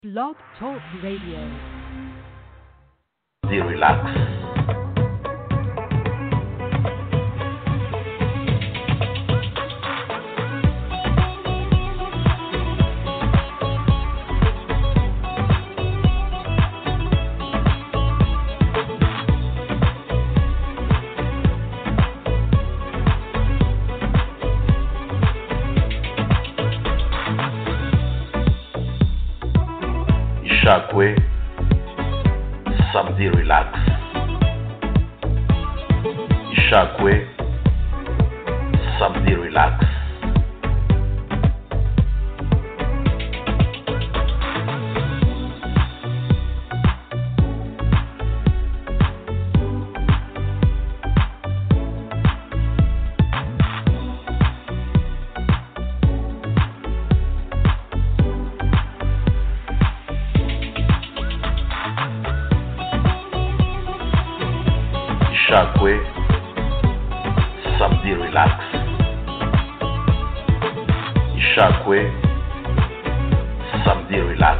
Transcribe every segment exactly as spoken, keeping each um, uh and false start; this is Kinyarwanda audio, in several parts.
Blog Talk Radio. The relax. Ishakwe, samedi relax. Ishakwe, samedi relax. Ishakwe, samedi relax. Ishakwe, samedi relax.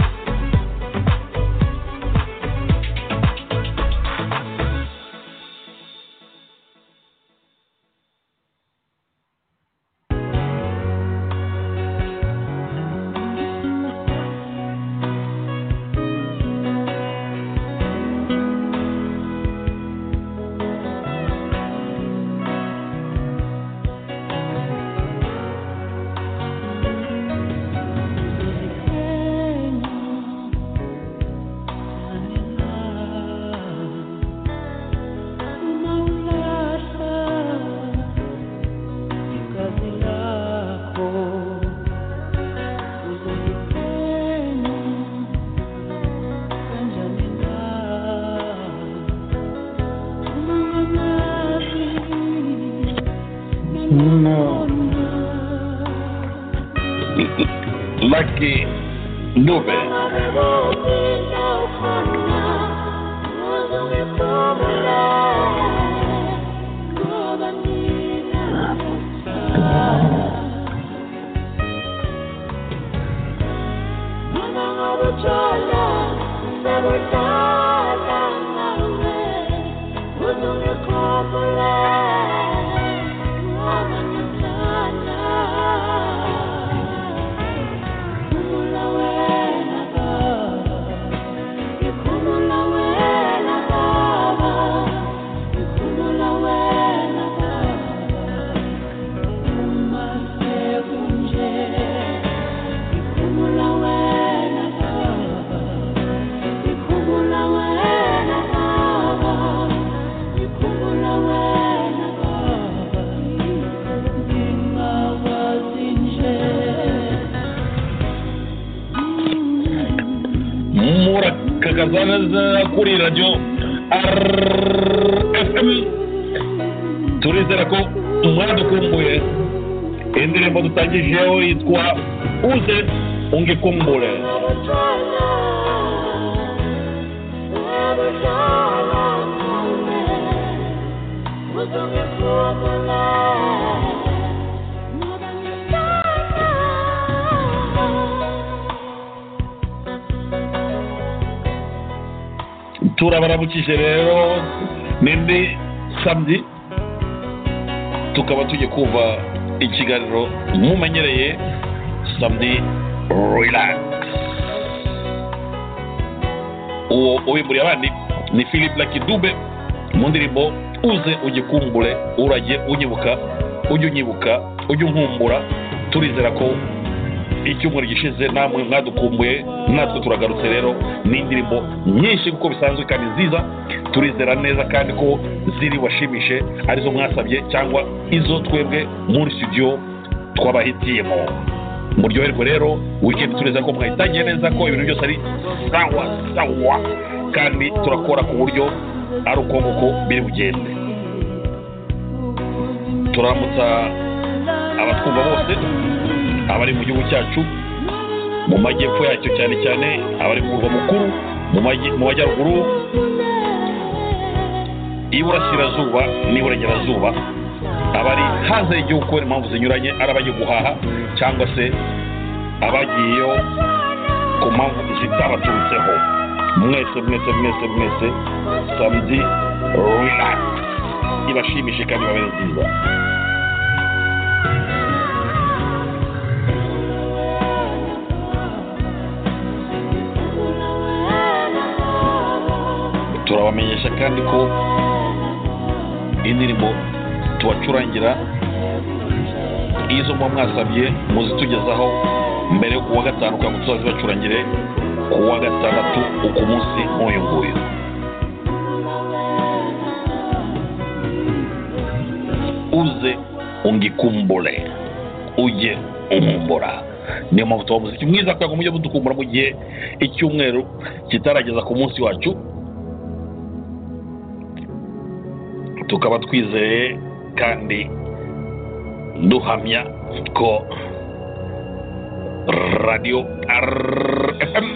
Lucky Nube. Kazana kuri radio R F M turizera ko mwadukumbuye indirimbo dutagijeho yitwa uze ungikumbure. Turabarabukije rero nindi samedi tukaba tujye kuva ikiganiro mumenyereye samedi relax. uwo ubimburiye abandi ni Philip Lucky Dube mu ndirimbo uze ugikumbure, urajye unyibuka ujye unyibuka ujye unkumbura. Turizera ko icyumweru gishize namwe mwadukumbuye, natwe turagarutse rero n'indirimbo nyinshi kuko bisanzwe kandi nziza. Turizera neza kandi ko ziri washimishe arizo mwasabye cyangwa izo twebwe muri studio twabahitiyemo. Muryoherwe rero weekend, tureza ko mwahitangiye neza ko ibintu byose ari sawa sawa kandi turakora ku buryo ari uko nguko biri bugende. Turamutsa abatwumva bose abari mu gihugu cyacu, mu majyepfo yacyo cyane cyane, abari mu murwa mukuru, mu majyaruguru, iburasirazuba n'iburengerazuba, abari hanze y'igihugu kubera impamvu zinyuranye, ari abagiye guhaha cyangwa se abagiyeyo ku mpamvu zitabaturutseho. Mwese mwese mwese mwese samedi relax ibashimishe kandi babere nziza. Turabamenyesha kandi ko indirimbo tubacurangira izo mu mwasabye muzitugezaho mbere yo kuwa gatanu kandi tuzazibacurangire kuwa gatandatu uko munsi nk'uyu nguyu. Uze ungikumbure ujye umumbura. Niyo mpamvu tuba muziki mwiza kugira ngo mujye mudukumbura mu gihe icyumweru kitarageza ku munsi wacu. Tukaba twizeye kandi duhamya ko radio R F M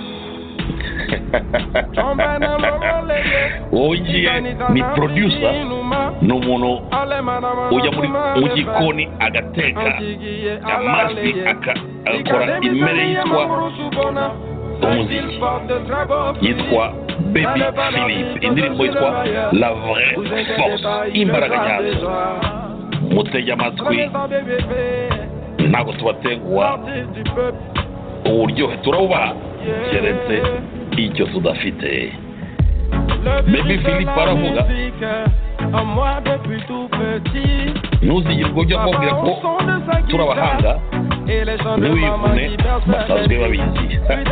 Oye ni producer ni umuntu ujya muri mu gikoni agateka amazi agakora imere yitwa umuziki yitwa Baby Philippe, indirimbo yitwa La Vraie Force, imbaraga nyazo. Mutege amatwi ntabwo tubatenguha, uburyohe turawubaha keretse icyo tudafite. Baby Philippe aravuga ntuzigirwe ujya kubabwira ko turabahanga ntiwivune basanzwe babizi.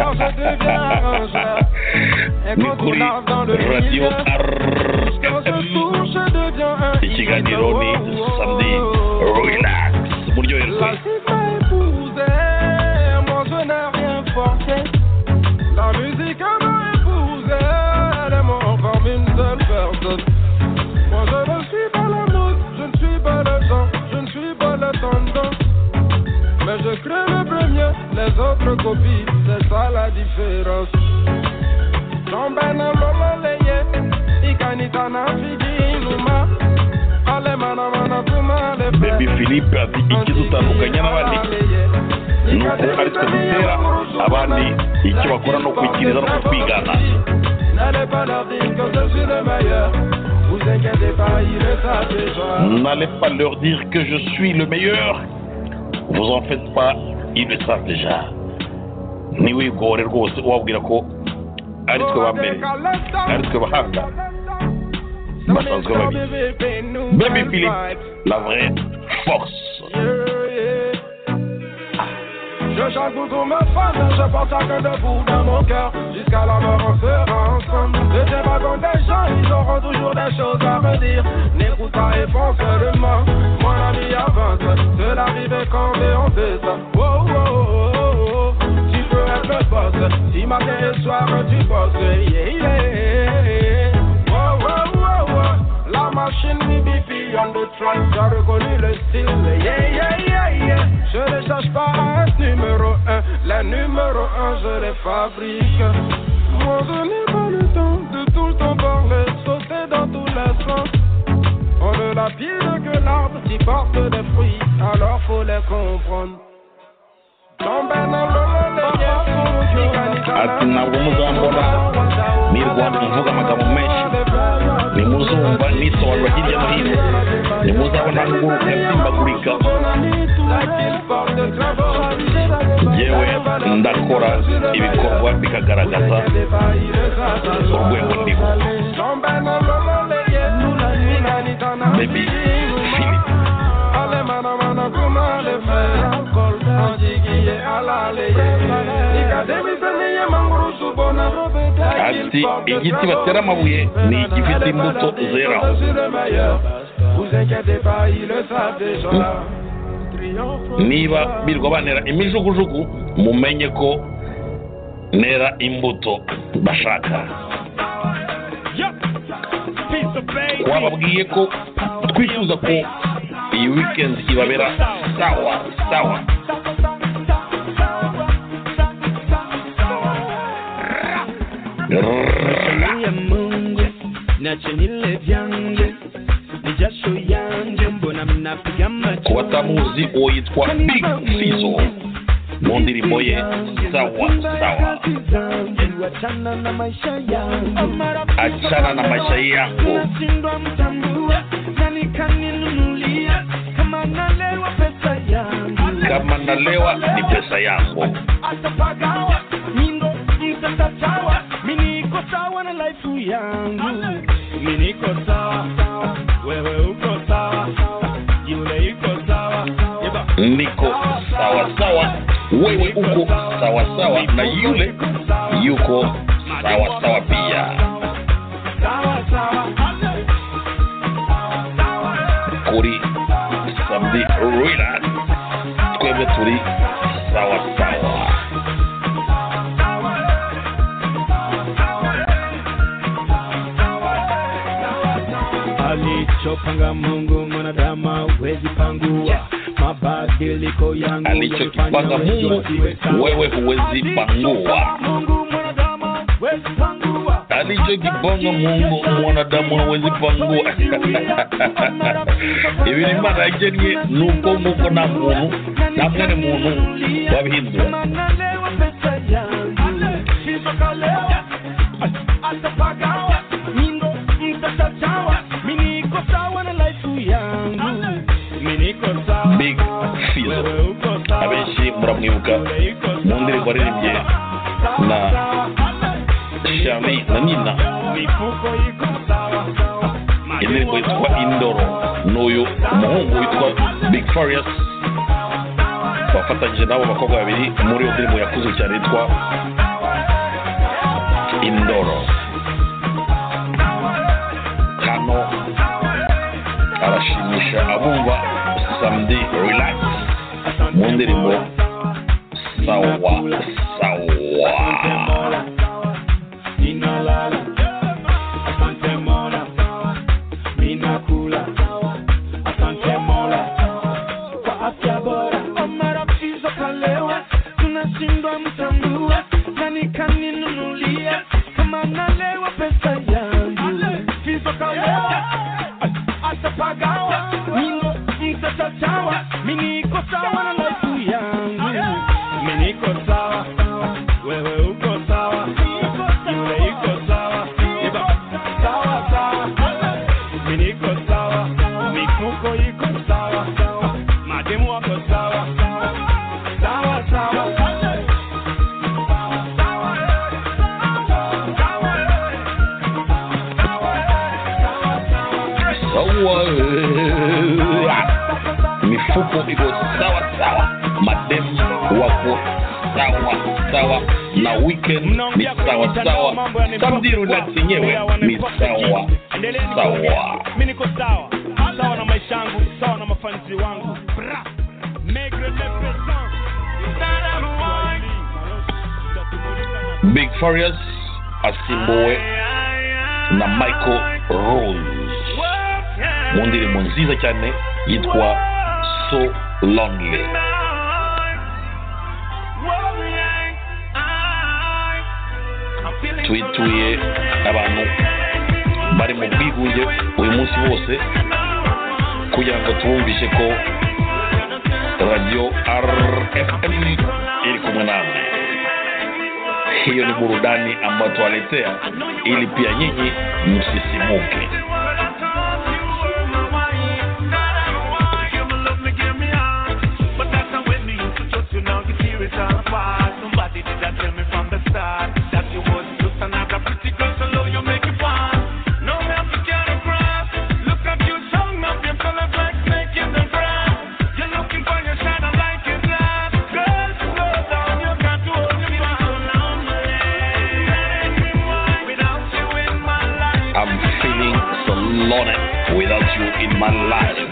Ni kuri radio R F M ikiganiro ni samedi relax muryoherwe. La musique m'a épousé, elle est mon comme une seule personne. Moi je ne suis pas la mode, je ne suis pas le temps, je ne suis pas le tendance. Mais je crée le premier, les autres copient, c'est ça la différence. J'embène lolo leye, ikanita na figi numa. Ale mana mana kuma le fe. Baby Philippe ati ikidutandukanya n'abandi nuko ari twe dutera abandi icyo bakora no kwikiriza no kwigana. N'allez pas leur dire que je suis le meilleur, vous inquiétez pas, ils le savent déjà. N'allez pas leur dire que je suis le meilleur, vous en faites pas, ils le savent déjà. Niwigore rwose wabwira ko ari twe bambere ari twe bahanga basanzwe babizi. Baby Philippe, la vraie force. Je chante pour tous mes fans, je porte chacun de vous dans mon cœur. Jusqu'à la mort on sera ensemble. Ne tiens pas compte des gens, ils auront toujours des choses à me dire. N'écoute pas et pense seulement. Mon ami avance, de l'arrivée quand on fait ça. Oh oh oh oh oh, tu peux être le boss. Si matin et soir tu bosses, yeah yeah. Oh oh oh oh, la machine B B P on the track, j'ai reconnu le style, yeah yeah yeah yeah. Je ne cherche pas à être numéro un, les numéro un je les fabrique. Moi je n'ai pas le temps de tout le temps parler, sauter dans tous les sens. On ne la pire que l'arbre qui porte des fruits, alors faut les comprendre. Ati ntabwo muzambona nirwanda mvuga amagambo menshi, nimuzumva nisobanura hirya no hino, nimuzabona nguruka nsimbagurika. Yewe ndakora ibikorwa bikagaragaza urwego ndiho. Baby Philippe. Ati igiti batera amabuye ni igifite imbuto zeraho. Niba birwa banera imijugujugu mumenye ko nera imbuto bashaka. Twababwiye ko twifuza ko iyi weekend ibabera sawa sawa. Ku batamuzi uwo yitwa Big Fizzo, mu ndirimbo ye sawa sawa. Achana na maisha yangu, achana na maisha yangu. Nashindwa mtambua, nani kaninunulia, kama nalewa pesa yangu, kama nalewa ni pesa yangu. Atapagawa, mindo mtatachawa, mimi niko sawa na life yangu, mimi niko sawa, wewe uko sawa, yule yuko sawa, niko sawa sawa, wewe uko sawa sawa, na yule yuko sawa sawa pia. Kuri Samedi Relax, twebwe turi sawa sawa. Alichopanga Mungu mwanadamu hawezi pangua. Mabadiliko yangu alichokipanga Mungu wewe huwezi pangua. Alichokipanga Mungu mwanadamu hawezi pangua. Ibi ni maana yake nuko muko na muntu namwe ni muntu wabihindura. Big Fizzo abenshi muramwibuka mu ndirimbo aririmbye na Shami na Nina, indirimbo yitwa Indoro. N'uyu umuhungu witwa Big Farious bafatanyije nabo bakobwa babiri muri iyo ndirimbo yakuze cyane yitwa Indoro. Hano arashimisha abumva Samedi Relax mu ndirimbo sawa sawa. Mifuko iko sawa sawa, madem wako sawa sawa, na weekend ni sawa sawa. Samedi Relax yenyewe ni sawa sawa. Mimi niko sawa sawa na maisha yangu, sawa na mafanisi wangu. Big Farious asimbowe na Michael Rose mu ndirimbo nziza cyane yitwa So Lonely. Twituye abantu bari mu bwigunge uyu munsi bose kugira ngo tubumvishe ko radio R F M iri kumwe namwe. Hiyo ni burudani ambayo tuwaletea ili pia nyinyi msisimuke. Without you in my life.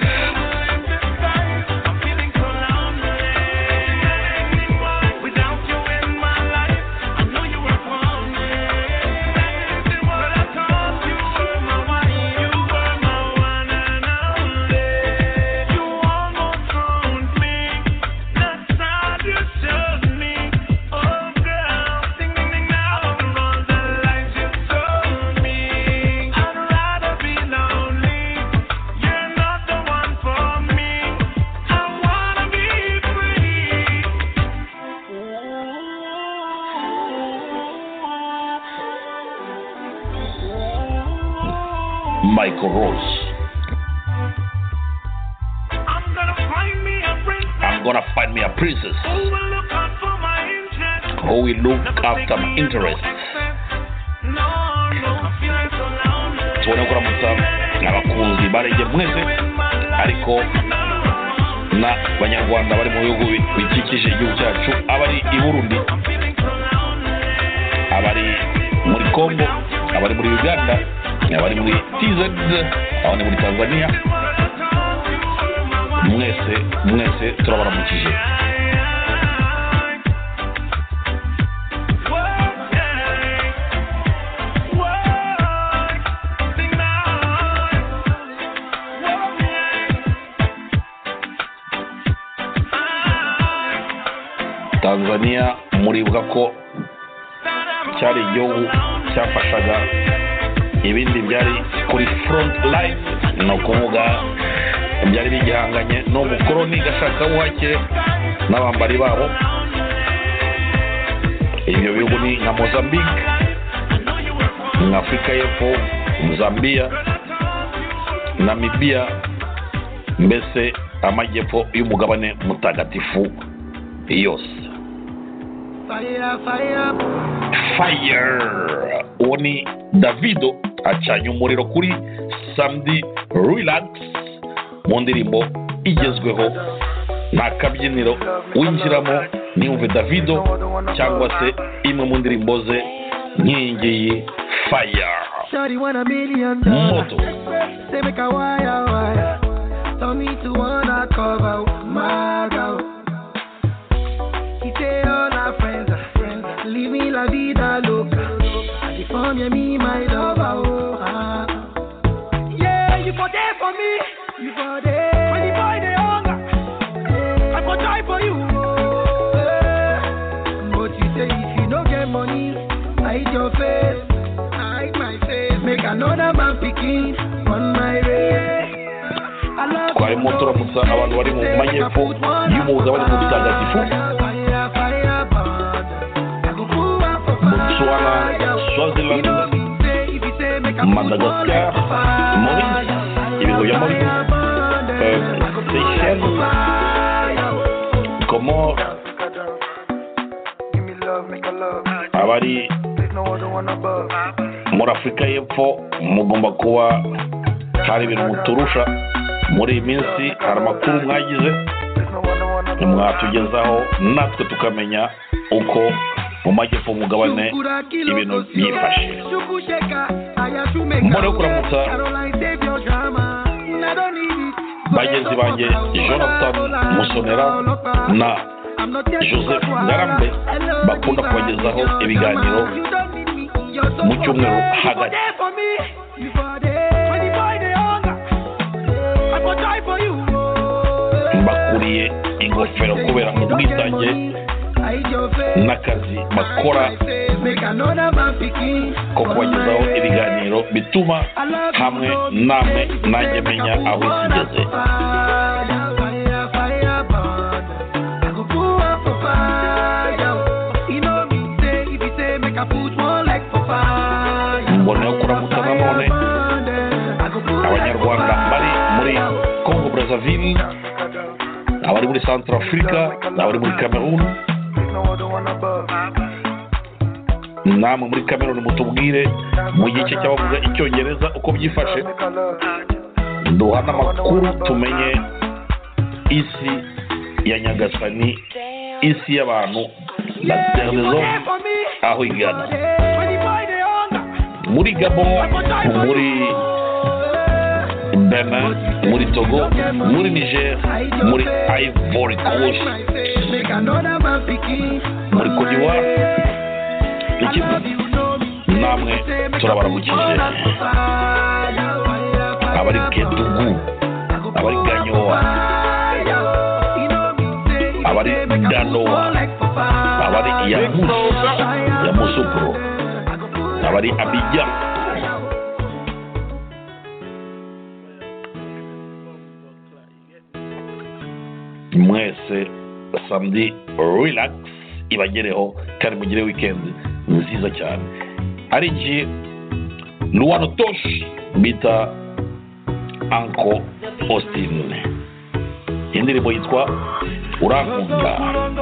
You're not the one. Michael Rose. I'm gonna find me a princess who will look after my interests. tubone kuramutsa abakunzi barenge mwese ariko na banyarwanda bari mu bihugu bikikije igihugu cyacu, abari i Burundi, abari muri Congo, abari muri Uganda, abari muri T Z, abari muri Tanzania, mwese mwese turabaramukije. Tanzania muribuka ko cyari igihugu cyafashaga ibindi byari kuri front line, no kuvuga byari bigihanganye no mukoroni gashaka buhake n'abambari babo. Ibyo bihugu ni nka Mozambique, nka Afrika y'Epfo, Zambia, Namibia, mbese amajyepfo y'umugabane mutagatifu yose. Fire, fire. Fire. Uwo ni Davido acanye umuriro kuri Samedi Relax mu ndirimbo igezweho nta kabyiniro winjiramo niyumve Davido cyangwa se imwe mu ndirimbo ze nk'iyingiyi Fire. Moto. Leave me la vida loca. California, me, my lover. Oh, ah. Yeah, you for there for me. You for there. When the boy they hunger, I for die for you. Oh, yeah. But you say if you don't get money, hide your face, hide my face. Make another man picking on my way. Twarimo turamutsa abantu bari mu majyepfo y'umugabane mutagatifu, Swaziland, Madagascar, Maurice, ibihugu bya Maurice, Seychelles, Comores, abari muri Afurika y'Epfo mugomba kuba hari ibintu muturusha muri iyi minsi. Hari amakuru mwagize mwatugezaho natwe tukamenya uko mu majyepfo umugabane ibintu byifashe. Mbone kuramutsa bagenzi banjye Jonathan Musonera na Joseph Ngarambe bakunda kubagezaho ibiganiro mu cyumweru hagati. Mbakuriye ingofero kubera mu bwitange n'akazi bakora ko kubagezaho ibiganiro bituma hamwe namwe nanjye menya aho isi igeze. Mbona kuramutsa nanone abanyarwanda bari muri Congo Brazzaville, abari muri Central Africa, abari muri Cameroon. Namwe muri Cameroon mutubwire mu gice cy'abavuga icyongereza uko byifashe, duha n'amakuru tumenye isi ya Nyagasani, isi y'abantu, la terre aho igana. Muri Gabon, muri Benin, muri Togo, muri Niger, muri Ivory Coast, muri Côte d'Ivoire, namwe turabaramukije. Abari Kedugu, abari Ganyoa, abari Danoa, abari Yamus, Yamoussoukro, abari Abidjan, mwese Samedi Relax ibagereho kandi mugire weekend nziza cyane. Ari iki Luano Tosh bita Uncle Austin. Indirimbo yitwa Urankunda.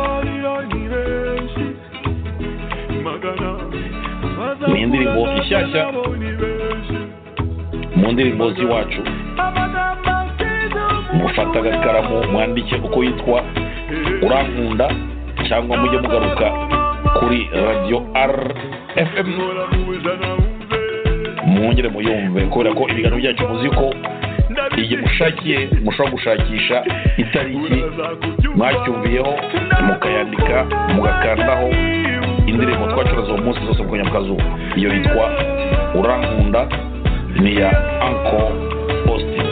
Ni indirimbo ishyashya mu ndirimbo z'iwacu. Mufata agakaramu mwandike uko yitwa Urankunda, cyangwa mujye mugaruka kuri radio R F M mwongere muyumve, kubera ko ibiganiro byacu muzi ko igihe mushakiye mushobora gushakisha itariki mwacyumviyeho mukayandika mugakandaho indirimbo twacuraza uwo munsi zose mu Nyamkazuba. Iyo yitwa Urankunda, ni ya Uncle Austin.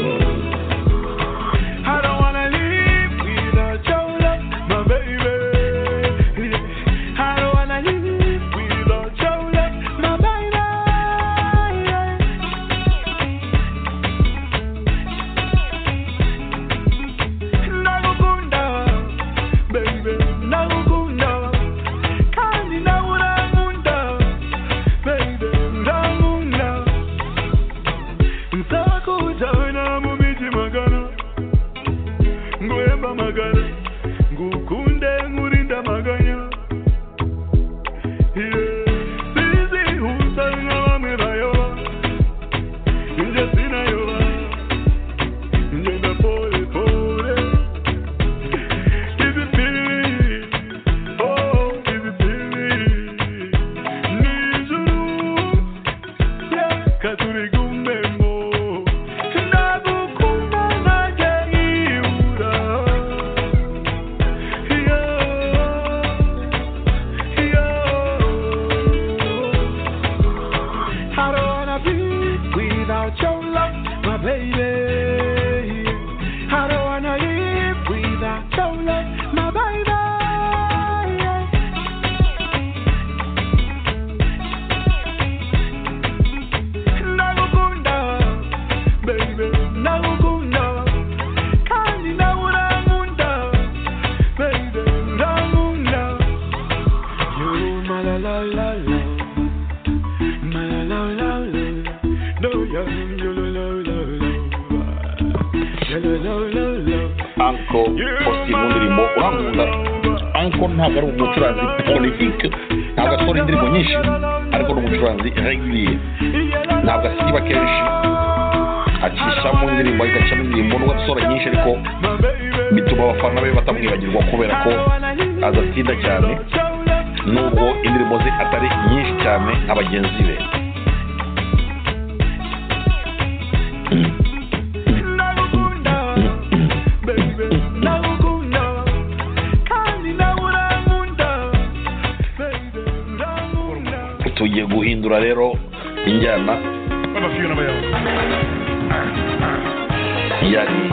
Ntabwo ari umucuranzi prolifique, ntabwo akora indirimbo nyinshi, ariko ni umucuranzi regulier. Ntabwo asiba kenshi, acishamo indirimbo agacamo indirimbo nubwo asohora nyinshi, ariko bituma abafana be batamwibagirwa kubera ko azatinda cyane, nubwo indirimbo ze atari nyinshi cyane nka bagenzi be. Tugiye guhindura rero injyana. Yari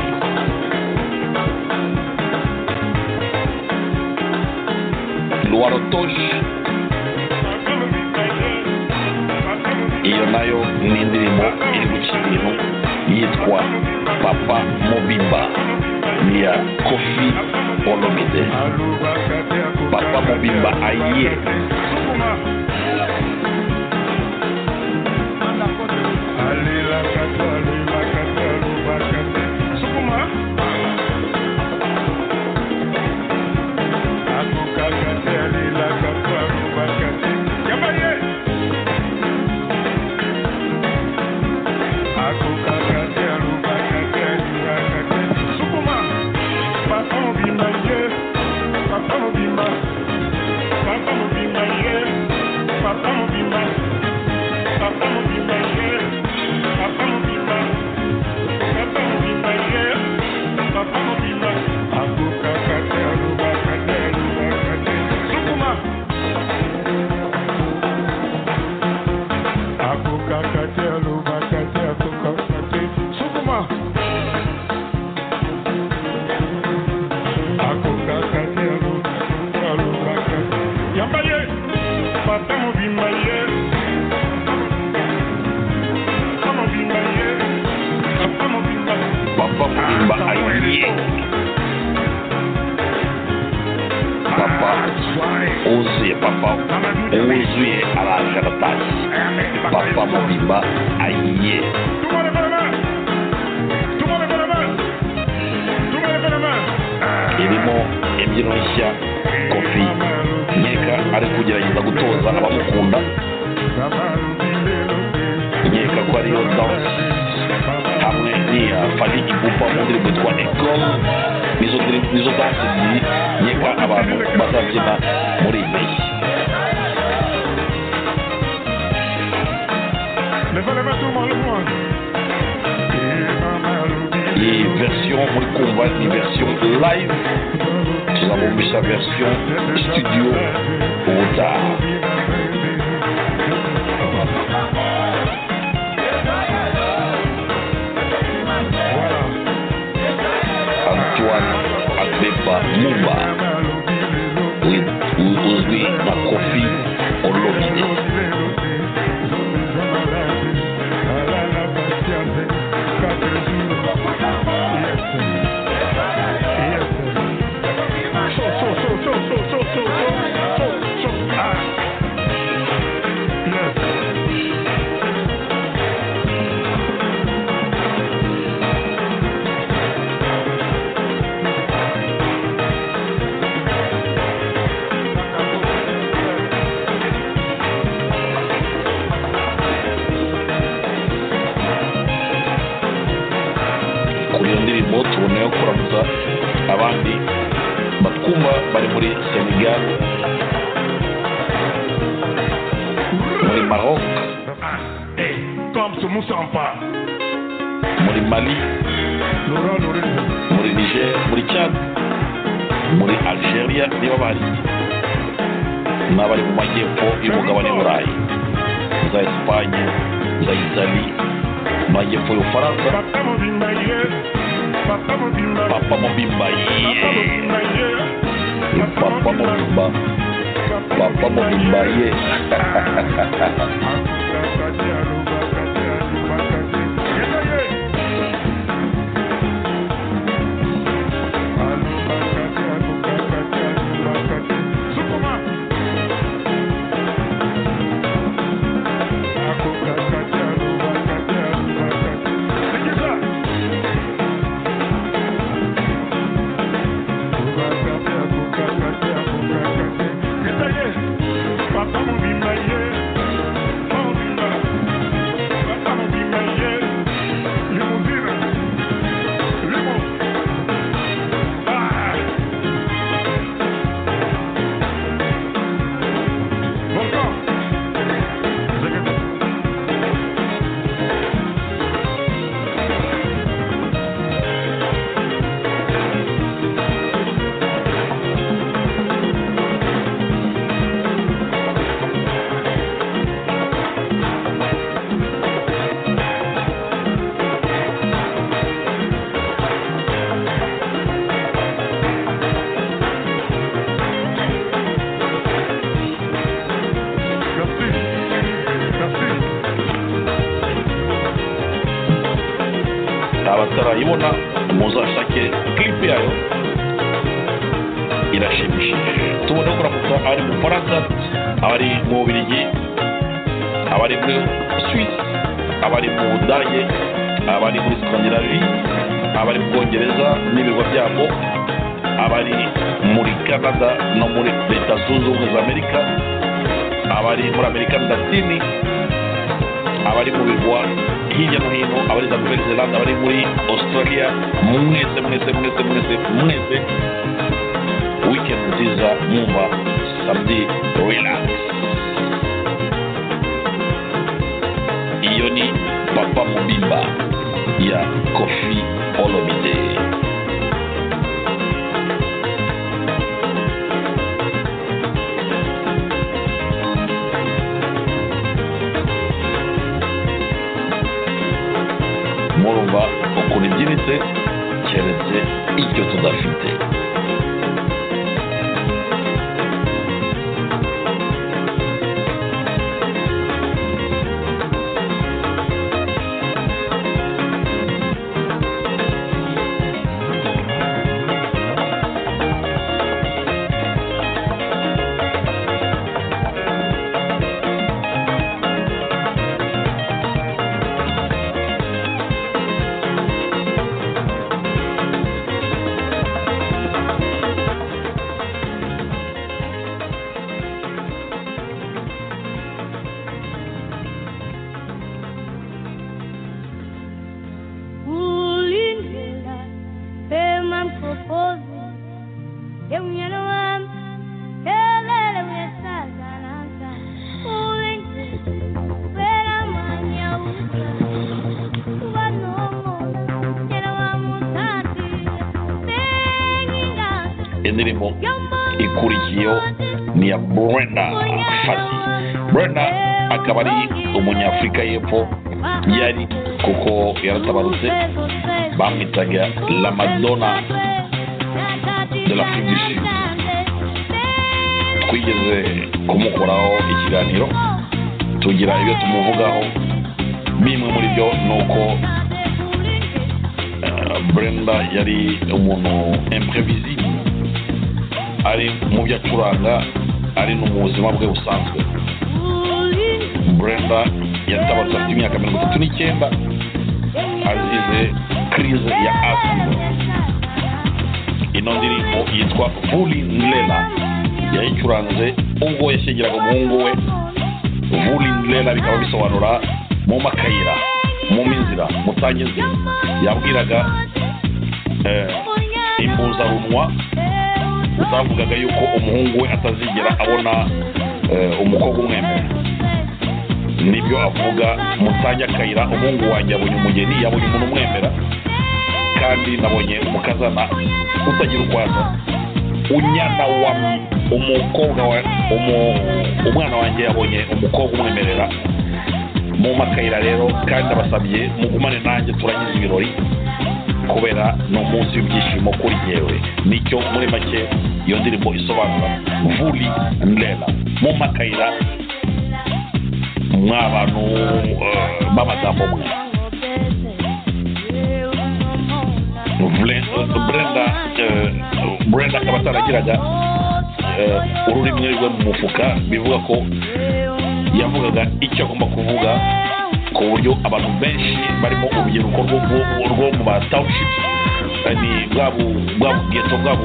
Luarotosh, iyo nayo ni indirimbo iri guca ibintu yitwa Papa Mobimba, ni ya Koffi Olomide. Papa Mobimba aye. Papa Papa Mobimba aye. Tout le monde lève la main. Tout le monde lève la main. Tout le monde lève la main. irimo imbyino nshya Kofi nkeka ari kugerageza gutoza abamukunda, nkeka ko ariyo danse hamwe n'iya Fally Ipupa mu ndirimbo yitwa Ecole. nizo nizo danse ebyiri nkeka abantu bazabyina muri iyi mpeshyi. iyi version muri kumva ni version live, tuzabumvisha version studio ubutaha. Antoine Agbeba Mumba uzwi na Kofi Olomide. Kuri iyo ndirimbo tuboneyeho kuramutsa abandi batwumva bari muri Senegal, muri Maroc, muri Mali, muri Niger, muri Chad, muri Algeria niba bari n'abari mu majyepfo y'umugabane w'Uburayi, za Espagne, za Italie, mu majyepfo y'Ubufaransa. Papa Mobimba Papa Mobimba ye Papa Mobimba Papa Mobimba ye abatarayibona muzashake clip yayo irashimishije. tubone kuramutsa abari mu Bufaransa, abari mu Bubiligi, abari muri Suisse, abari mu Budage, abari muri Scandinavie, abari mu Bwongereza n'ibirwa byabo, abari muri Canada no muri Leta Zunze Ubumwe za Amerika, abari muri Amerika Latini, abari mu birwa hirya no hino, abari za Nouvelle Zelande, abari muri Australia, mwese mwese mwese mwese mwese weekend nziza mwumva samedi relax. iyo ni Papa Mobimba ya Kofi Olomide. murumva ukuntu ibyinitse keretse icyo tudafite. indirimbo ikurikiyeho ni ya Brenda Fassie. Brenda akaba ari umunyafurika y'epfo, yari kuko yaratabarutse, bamwitaga la Madonna de l'Afrique du Sud. Twigeze kumukoraho ikiganiro tugira ibyo tumuvugaho, bimwe muri byo nuko uh, Brenda yari umuntu imprévisible, ari mu byo acuranga, ari no mu buzima bwe busanzwe. Brenda yatabarutse afite imyaka mirongo itatu n'icyenda azize crise ya asthma. Ino ndirimbo yitwa Vuli Ndlela yayicuranze ubwo yashyingiraga umuhungu we. Vuli Ndlela bikaba bisobanura mu makayira, mu minzira, mutangeze. Yabwiraga eh, imbuzarunwa zavugaga yuko umuhungu we atazigera abona eh, umukobwa umwemera. Nibyo avuga, mutanya akayira, umuhungu wanjye abonye umugeni, yabonye umuntu umwemera, kandi nabonye umukazana utagira ukwaza. Unyana wa umukobwa wa umu, umwana wanjye yabonye umukobwa umwemerera mu makayira rero, kandi abasabye mugumane nanjye turangiza ibirori kubera no munsi w'ibyishimo kuri yewe. Nicyo muri make iyo ndirimbo isobanura, Vuli Ndlela, mu makayira mw'abantu uh, b'amagambo mwe. Brenda uh, Brenda akaba ataragiraga uh, ururimi rwe mu mufuka, bivuga ko yavugaga icyo agomba kuvuga, ku buryo abantu benshi barimo urubyiruko rwo mu ba townships, ni bwabo bwabo ghetto bwabo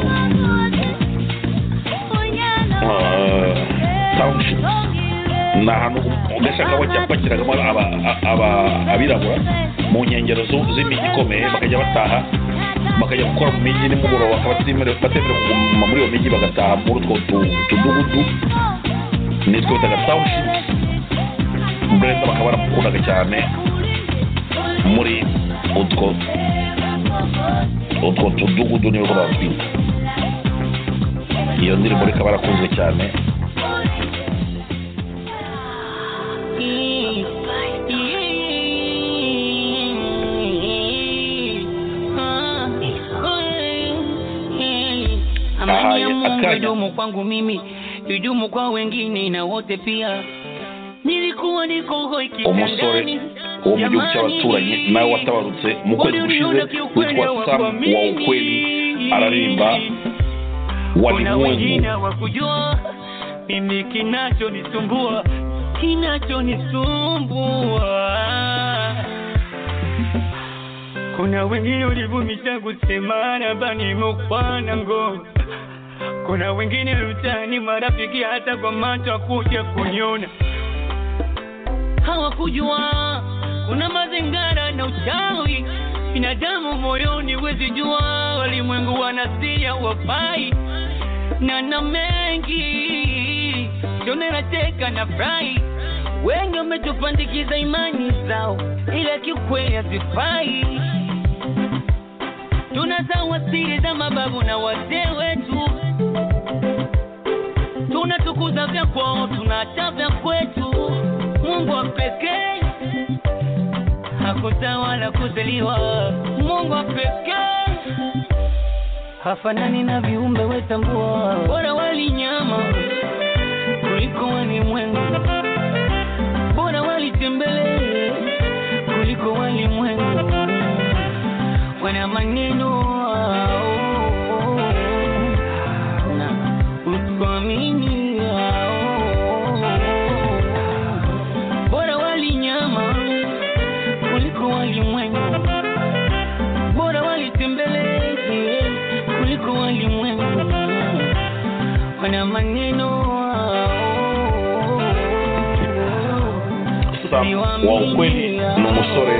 uh, townships, na hano ugashaka bacyapakiragamo abirabura mu nkengero z'imijyi ikomeye, bakajya bataha bakajya gukora mu mijyi nimugoroba, bakabatemera kuguma muri iyo mijyi, bagataha muri utwo tudugudu nitwo bitaga townships. Brenda bakaba baramukundaga cyane muri utwo utwo tudugudu niyo batwita. Iyo ndirimbo ikaba yarakunzwe cyane. Idumu kwangu mimi, idumu kwa wengine na wote pia. Nilikuwa niko hoi kitandani. Uwo mu gihugu cy'abaturanyi nawe watabarutse mu kwezi gushize, witwa Sam wa Ukweli, araririmba Walimwengu. Wakujua mimi kinachonisumbua, kinachonisumbua. Kuna wengine ulivumisha kusema na bani mukwana ngo. Kuna wengine mtani marafiki hata kwa macho kuja kuniona. Hawakujua kuna mazingara na uchawi, binadamu moyoni wezi jua, walimwengu wanasia wafai. Na na mengi jonera teka na fry, wengi wametupandikiza imani zao, ila kiukweli hazifai. Tunazawa siri za mababu na wazee wetu, tunatukuza vya kwao, tunaacha vya kwetu. Mungu wa pekee hakutawala kuzaliwa, Mungu wa pekee hafanani na viumbe wetambua. Bora wali nyama kuliko walimwengu, bora wali tembele kuliko walimwengu. Wana maneno na utuamini, bora wali nyama kuliko walimwengu, bora wali tembele kuliko walimwengu. Wana maneno Sam wa Ukweli ni umusore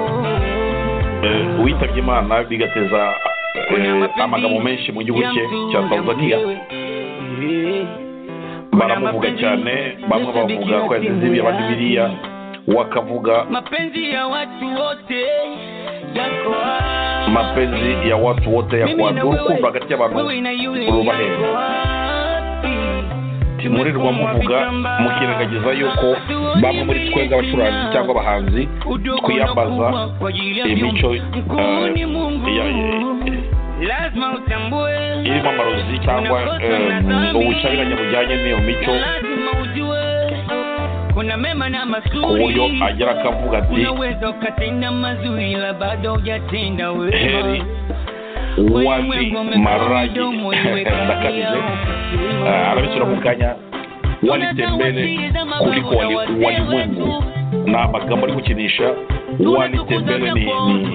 witabye Imana bigateza amagambo menshi mu gihugu cye cya Tanzania. Baramuvuga cyane, bamwe bavuga ko yazize ibi, abandi biriya, wakavuga mapenzi ya watu wote yako mapenzi ya watu wote ya kwa urukundo hagati y'abantu urubahera timurirwa muvuga mukirengagiza yuko bamwe muri twebwe abacuranzi cyangwa abahanzi twiyambaza imico irimo amarozi cyangwa ubucabiranya bujyanye n'iyo mico ku buryo agera akavuga ati heri wali maragi ndakabize arabisura mu kanya wali tembele kuliko wali walimwengu na amagambo ari gukinisha wali tembele ni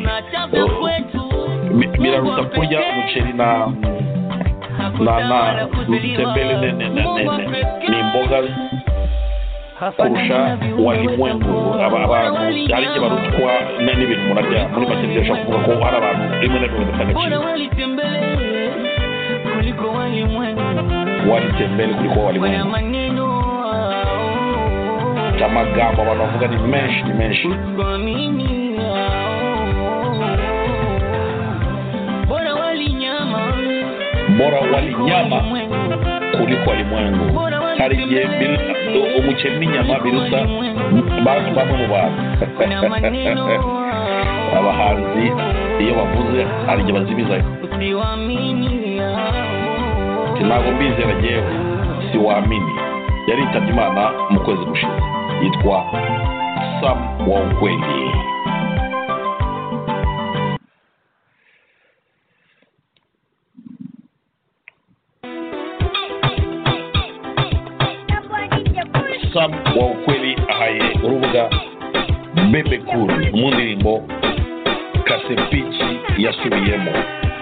ni biraruta kurya umuceri na na na tembele ne ne ne ni imboga kurusha walimwengu abantu hari igihe barutwa n'ibintu murajya muri make byasha kuvuga ko hari abantu rimwe na rimwe batagaciro walitembele kuliko walimwengu amagambo abantu bavuga ni menshi ni menshi bora wali nyama kuliko walimwengu hari igihe umuceri n'inyama biruta bamwe mu bantu abahanzi iyo bavuze hari igihe bazimizayo ntabwo mbizera jyewe si wamini yaritabye Imana mu kwezi gushize yitwa Sam wa ukweli. Sam wa ukweli ahaye urubuga Bebe Cool mu ndirimbo Kasepichi yasubiyemo.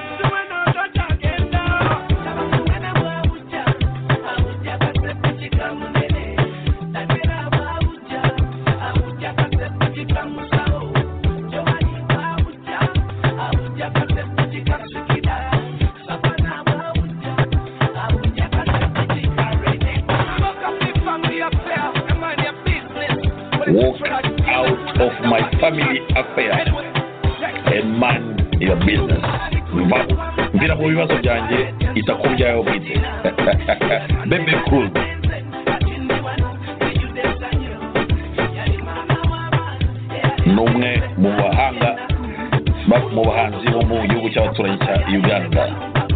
Walk out of my family affair and mind your business. Mvira mu bibazo byanjye itakubyayo bwite. Bebe Cool. Numwe mu bahanga mu bahanzi bo mu gihugu cy'abaturanyi cya Uganda.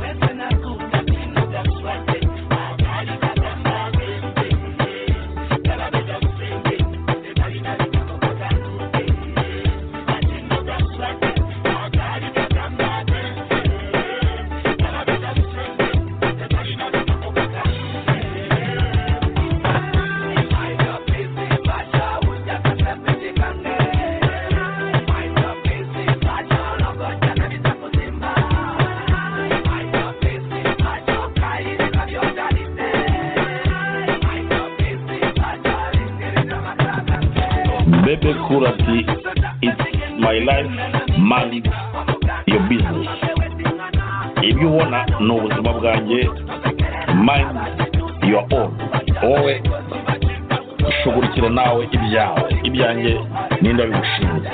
Bebe Cool ati it's my life, mind your business. Ibyo ubona ni ubuzima bwanjye, mind your own. Wowe ushugurikira nawe ibyawe, ibyanjye ninda bigushinze.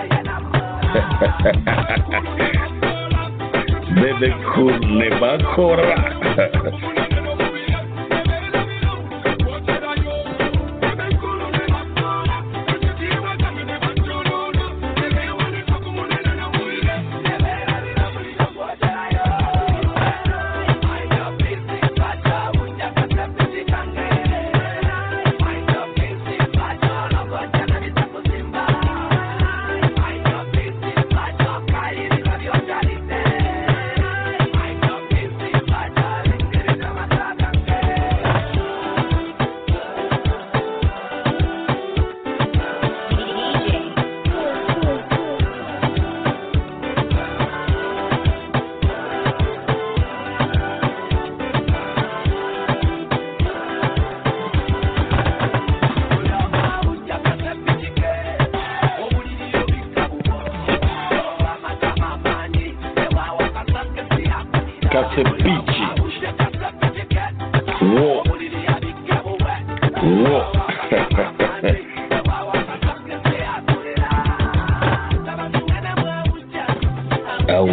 Bebe Cool nebakora. Kasepichi. Wo. Wo.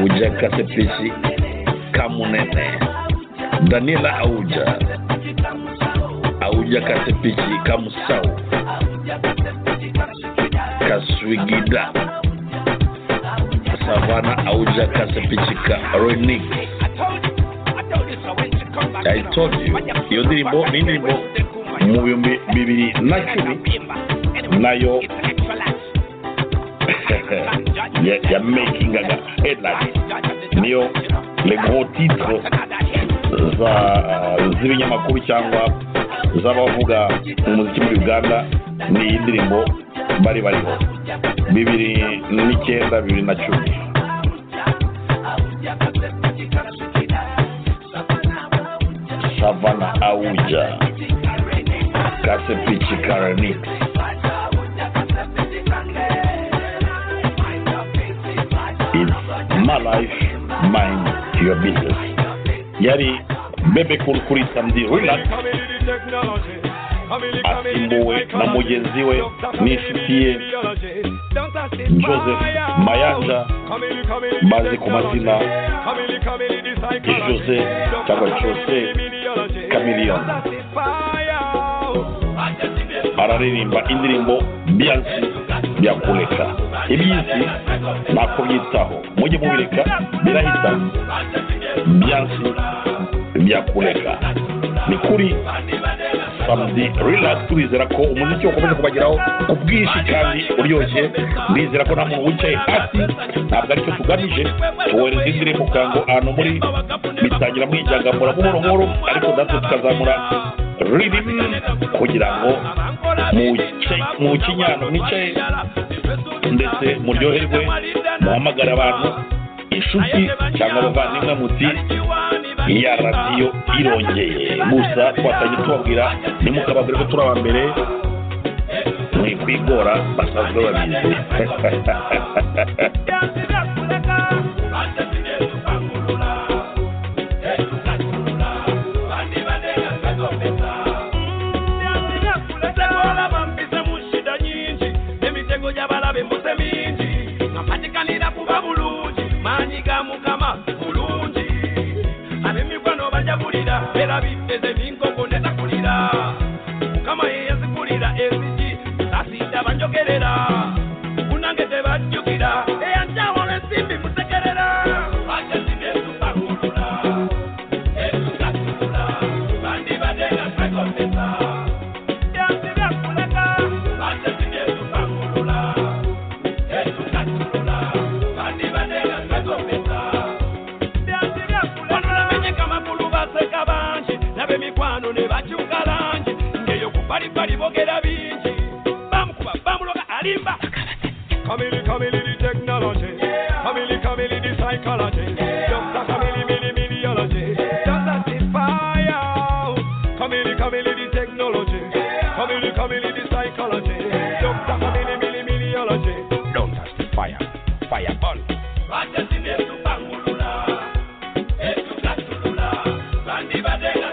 Auja Kasepichi Kamunene Daniela Auja Auja Kasepichi Kamusau Kaswigida Savannah Auja Kasepichi Renix. I told you, iyo ndirimbo ni indirimbo mu bihumbi bibiri na cumi nayo ya, ya making aga headline niyo le gros titre za uh, z'ibinyamakuru cyangwa z'abavuga umuziki muri Uganda. Ni indirimbo bari bariho bibiri n'icyenda bibiri na cumi. Savannah Auja Kasepichi Renix. It's my life, mind your business. Yari Bebe Cool kuri Samedi Relax asimbuwe na mugenzi we n'inshuti ye Joseph Mayanja bazi ku mazina ya Jose cyangwa Jose Chameleon. Araririmba indirimbo Biansi byakureka. Ibizi nako byitaho mujye mubireka birahita. Biansi byakureka ni kuri Samedi Relax. Turizera ko umuziki ukomeje kubageraho ku bwinshi kandi uryoshye. Ndizera ko nta muntu wicaye hasi, ntabwo aricyo tugamije. Tuwereza indirimbo kango ahantu muri bitangira mwijagambura buhoro buhoro, ariko natwe tukazamura rhythm kugira ngo mu kinyano mwicaye ndetse muryoherwe, muhamagara abantu inshuti cyangwa abavandimwe muti iya radiyo irongeye. Gusa twatangiye tubabwira nimukababwira ko turi aba mbere mwikwigora basanzwe babizi. Era biteze bingo neza kurira kama yezi kurira eziji asida banjogerera unangete banjogira e anja wole simbi musekerera acha simbe tupangulula esu katula bandi badela prekompesa yansi yakuleka acha simbe tupangulula esu katula bandi badela prekompesa yansi yakuleka menye kama kuluba sekaba nabe mikwano ne bachukalanje ngeyo kupali pali bogera bingi bamukuba bamuloga alimba. Kamili kamili di technology, kamili kamili di psychology, Doctor Kamili mili miliology, Doctor Fire. Kamili kamili di technology, kamili kamili di psychology, Doctor Kamili mili miliology. Don't touch the fire, fire burn. Bacha sinetu pangulula, etu katulula, bandi badela.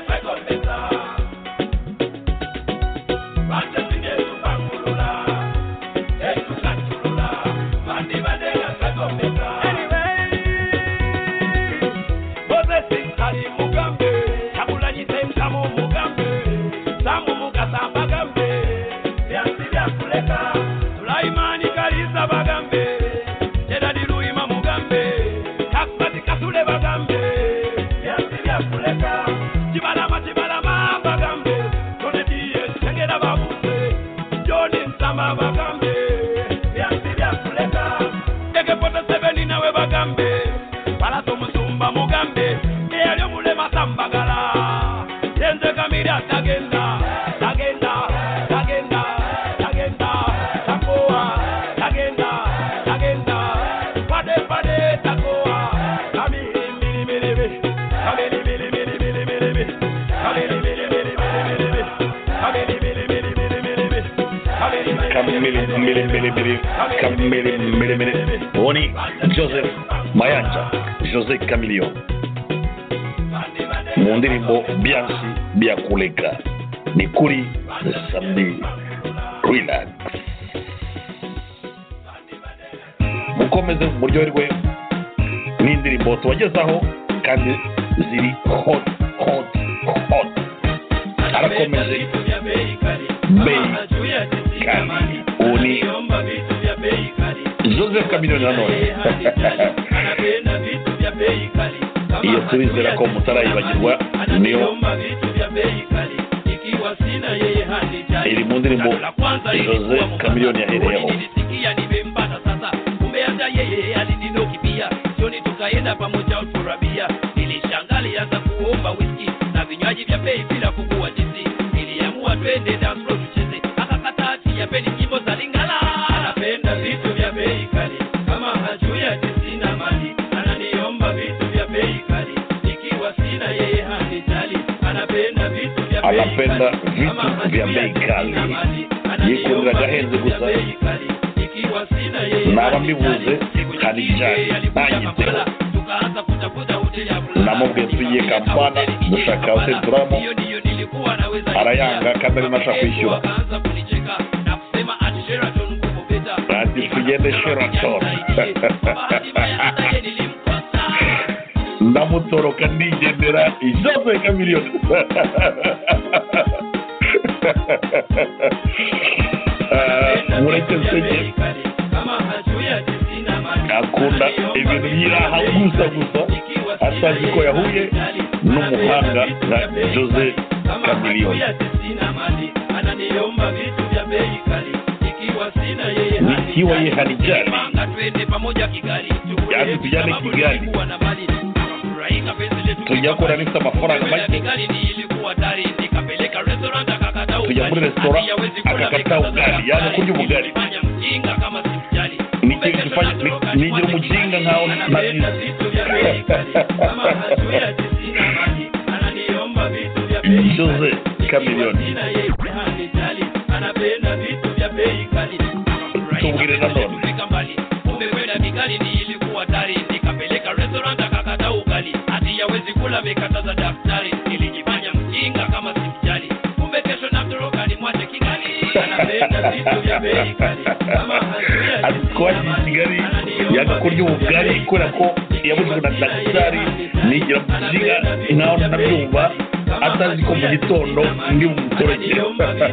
Oni Joseph Mayanja Jose Chameleon mu ndirimbo Biansi byakureka ni kuri Samedi Relax. Mukomeze muryoherwe n'indirimbo tubagezaho kandi ziri hot hot hot. Arakomeje bei kali uni Joseph Chameleone nanone iyo turizera ko mutarayibagirwa niyo iri mu ndirimbo Joseph Chameleone yahereyeho. Tukaenda pamoja uturabia, nilishangali hata kuomba whisky na vinywaji vya bei bila kugua jinsi. Niliamua twende dance floor tucheze, akakataa ati yapeni nyimbo za Lingala. Anapenda vitu vya bei kali, kama hajui ati sina mali. Ananiomba vitu vya bei kali, ikiwa sina yeye hanijali. Anapenda vitu vya bei kali, anapenda vitu vya bei kali. Yikundira gahenze gusa, ikiwa sina yeye nabambivuze hanijali. Nanyiteho namubwiye tugiye Kampala dushaka useturamo arayanga kandi ari nasha kwishyura ati tugende Sheraton ndamutoroka ndigendera Joseph Chameleone. Mureke sege akunda ibintu byiraha gusa gusa atazi ko yahuye n'umuhanga na Joseph Chameleone. Nikiwa yeye hanijali yaani tujane Kigali tujakora nisa mafaranga maji tujya muri restaurant akakataa ugali yaani kurya ugali nikifanya nije mjinga ngao na Joseph Chameleone anapenda vitu vya bei kali. Tungire na ndo umekwenda Kigali ni ilikuwa tari nikapeleka restaurant akakataa ugali hadi yawezi kula mikataza daftari nilijifanya mjinga kama simjali kumbe kesho na mtoroka ni mwache Kigali anapenda vitu vya bei kali kama kwa Kigali yakakurya ugali kora ko yabuze na daktari nigira mjinga nao nabyumva atazi ko mu gitondo ndi umutoreke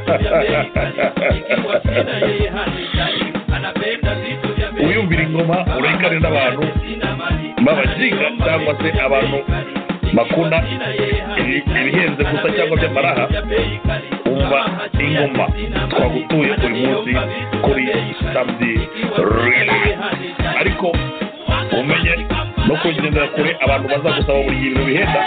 uyumvira ingoma urekane n'abantu babajiga cyangwa se abantu bakunda ibihenze gusa cyangwa by'amaraha umva ingoma twagutuye buri munsi kuri samedi ariko umenye no kugendera kure abantu bazagusaba buri gihe bihenda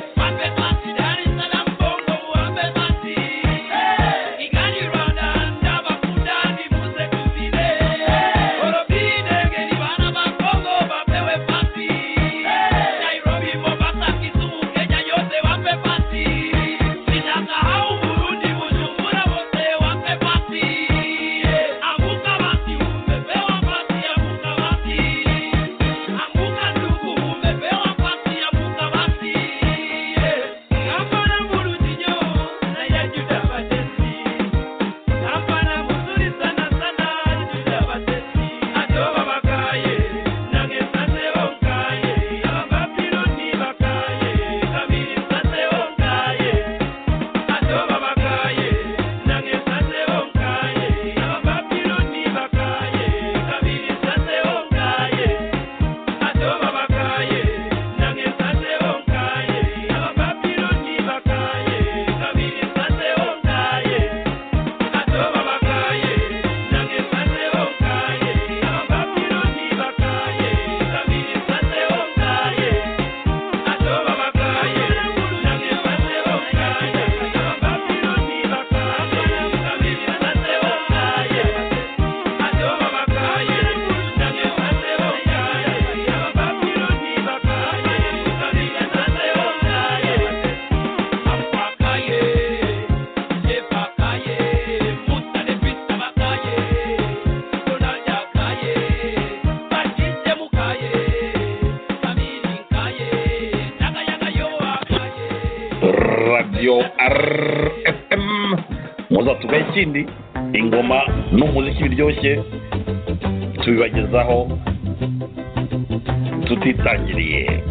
R F M muzatuga ikindi ingoma n'umuziki biryoshye tubibagezaho tutitangiriye.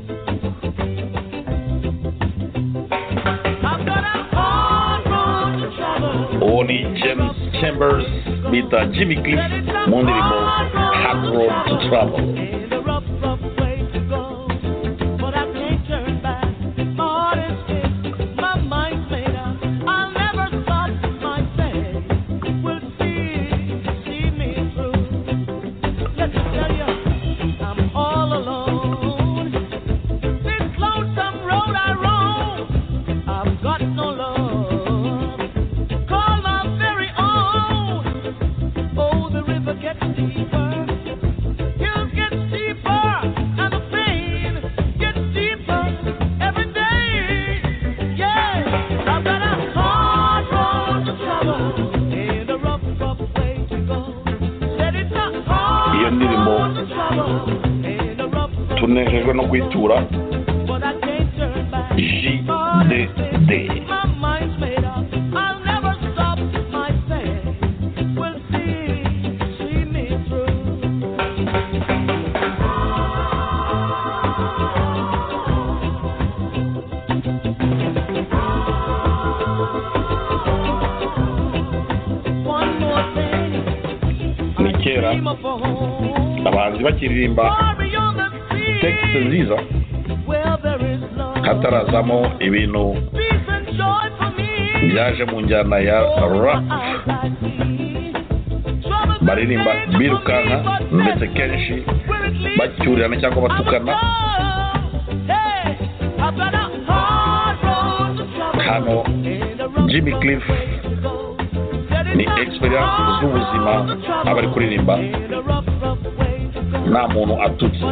uwo ni James Chambers bita Jimmy Cliff mu ndirimbo Hard Road to Trouble. Tunejejwe no kwitura J D D. Ni kera abahanzi bakiririmba texte nziza hatarazamo ibintu byaje mu njyana ya rap, baririmba birukanka ndetse kenshi bacyurirana cyangwa batukana. Hano Jimmy Cliff ni experience z'ubuzima abari kuririmba, nta muntu atutse.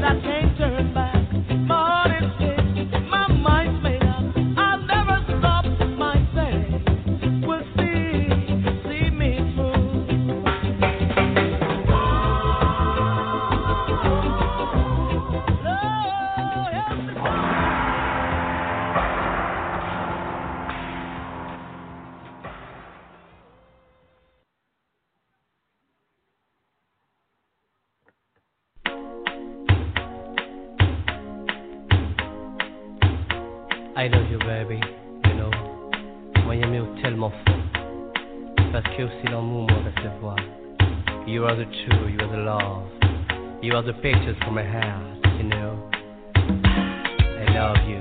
I love you baby, you know. Moi j'aime tellement fort, parce que aussi l'amour moi recevoir. You are the true, you are the love, you are the pictures from my heart, you know. I love you.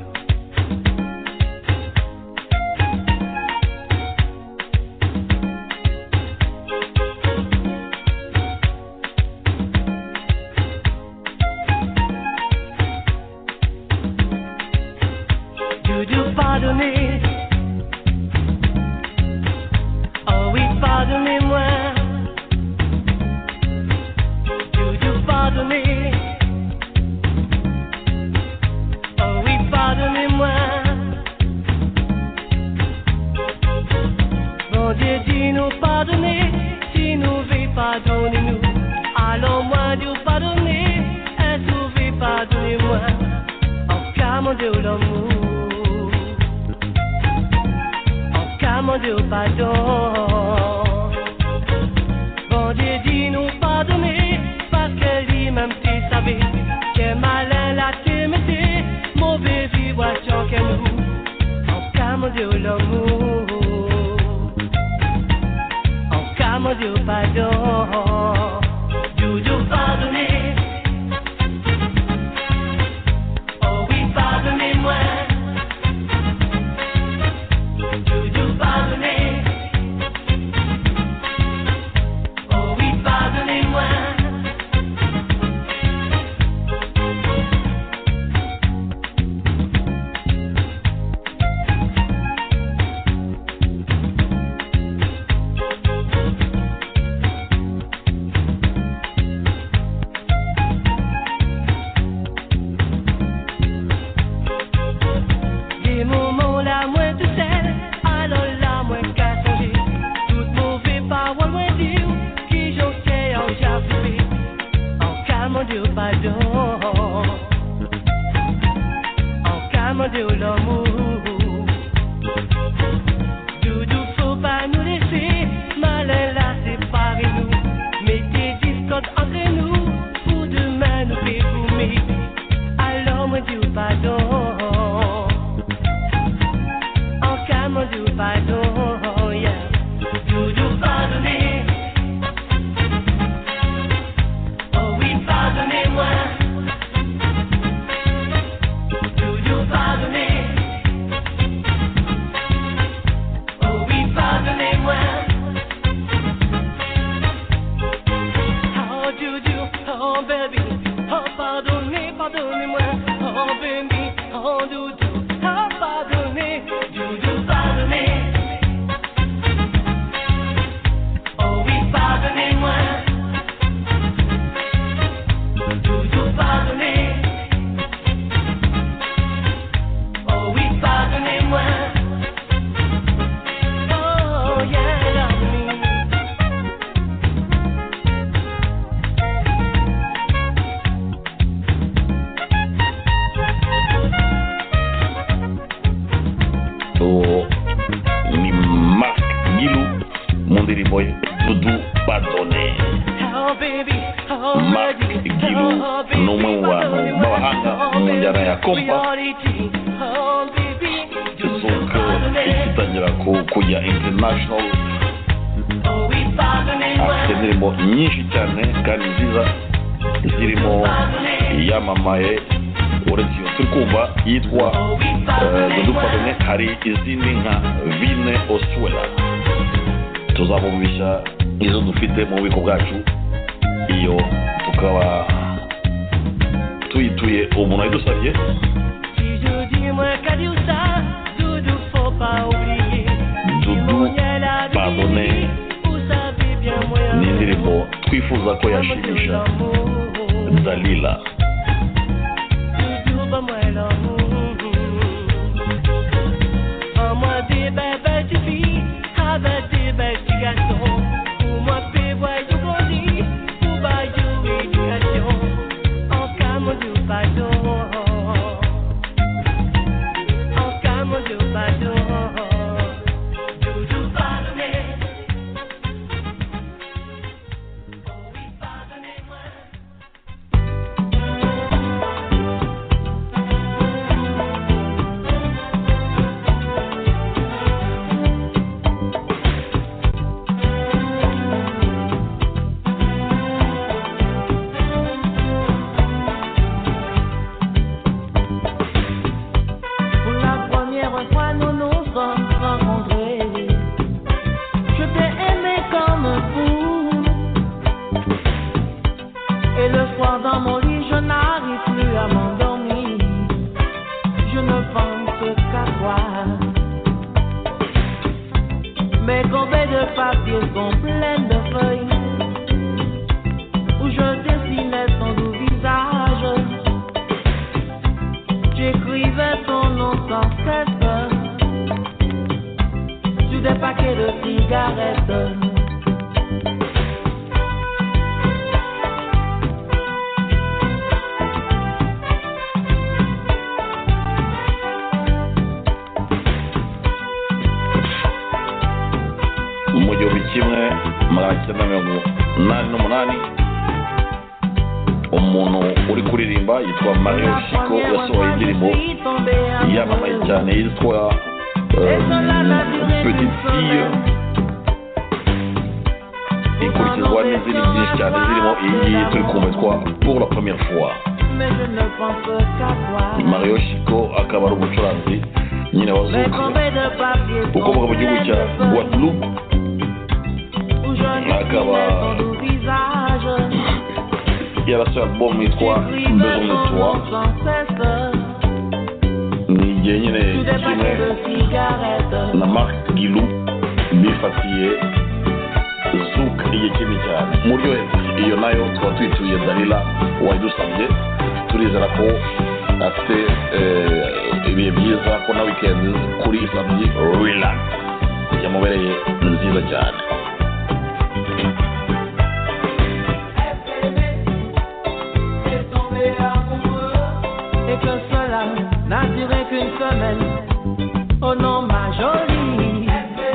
Pardonnez, oh oui, pardonnez-moi. Doudou, pardonnez, oh oui, pardonnez-moi. Bon Dieu, dis-nous pardonner, si nous veut pardonnez-nous. Alors moi, Dieu, pardonnez, et vous veut pardonnez-moi. En cas, mon Dieu, l'amour. Mon Dieu, pardon. Bon Dieu, dis-nous pardonner, parce que lui-même tu savais que malin la t'aimait, mauvais vibration que nous. En cas, mon Dieu, l'amour. En cas, mon Dieu, pardon. Doudou, pardonnez. Oh oui, pardonnez-moi. Entre nous, pour demain nous fait oh baby, oh pardonnez, pardonnez-moi, oh baby, oh doudou, oh pardonnez, doudou pardonnez, oh oui pardonnez-moi, doudou pardonnez, oh oui pardonnez-moi, oh yeah, love me. Ni Marc Guilou, Mondeli Boy, Doudou Pardonné. Marc Guilou, n'umwe wanu b'abahanga mu njyana ya kompa isohoka igitangira kujya international, afite indirimbo nyinshi cyane kandi nziza zirimo iyamamaye uretse iyo turi kumva yitwa Doudou Pardonné, hari izindi nka Vine Oswela tuzabumvisha izo dufite mu bubiko bwacu, iyo tukaba tuyituye umuntu wayidusabye. Doudou Pardonné ni indirimbo twifuza ko yashimisha Dalila. Moi des belles petites filles avec des belles petits garçons. Pour moi, fais voyou grandir, pour voyou éducation. En cas, mon Dieu, pardon. En cas, mon Dieu, pardon. Doudou pardonné. Oh oui, pardonnez-moi. Dans mon lit, je n'arrive plus à m'endormir. Je ne pense qu'à toi. Mes corbeilles de papier sont pleines de feuilles où je dessinais ton doux visage. J'écrivais ton nom sans cesse sur des paquets de cigarettes. Mu gihumbi kimwe magana cyenda mirongo inani n'umunani umuntu uri kuririmba yitwa Mario Chico yasohoye indirimbo yamamaye cyane yitwa Petite Fille, ikurikizwa n'izindi nyinshi cyane zirimo iyi ngiyi turi kumva yitwa Pour la première fois. Mario Chico akaba ari umucuranzi nyine wazuka ukomoka mu gihugu cya Guadeloupe, akaba yarasohoye album yitwa Besoin de Toi. Ni igihe nyine kimwe na Marc Guilou bifatiye Zouk igihe kimwe cyane muryohe. Iyo nayo tuba tuyituye Dalila wayidusabye, turizera ko afite ibihe byiza ko na weekend kuri samedi relax yamubereye nziza cyane. Et que cela n'a duré qu'une semaine. Oh non, ma jolie.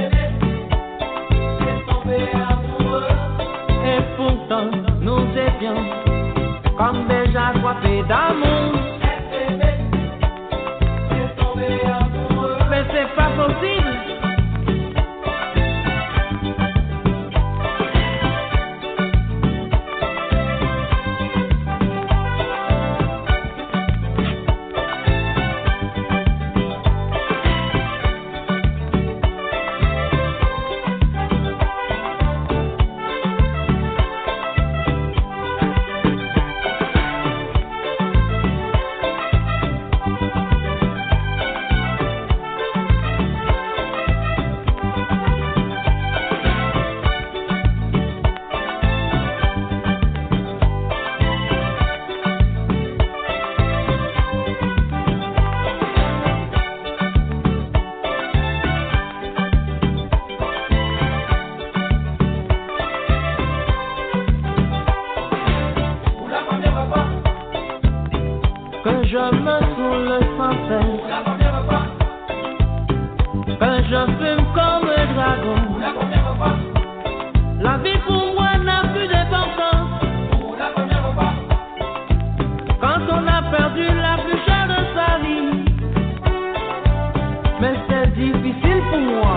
Et pourtant, nous étions comme déjà coiffés d'amour. Mais c'est pas possible. je me saoule sans cesse, que je fume comme un dragon. La vie pour moi n'a plus d'importance. Quand on a perdu la plus chère de sa vie, mais c'est difficile pour moi.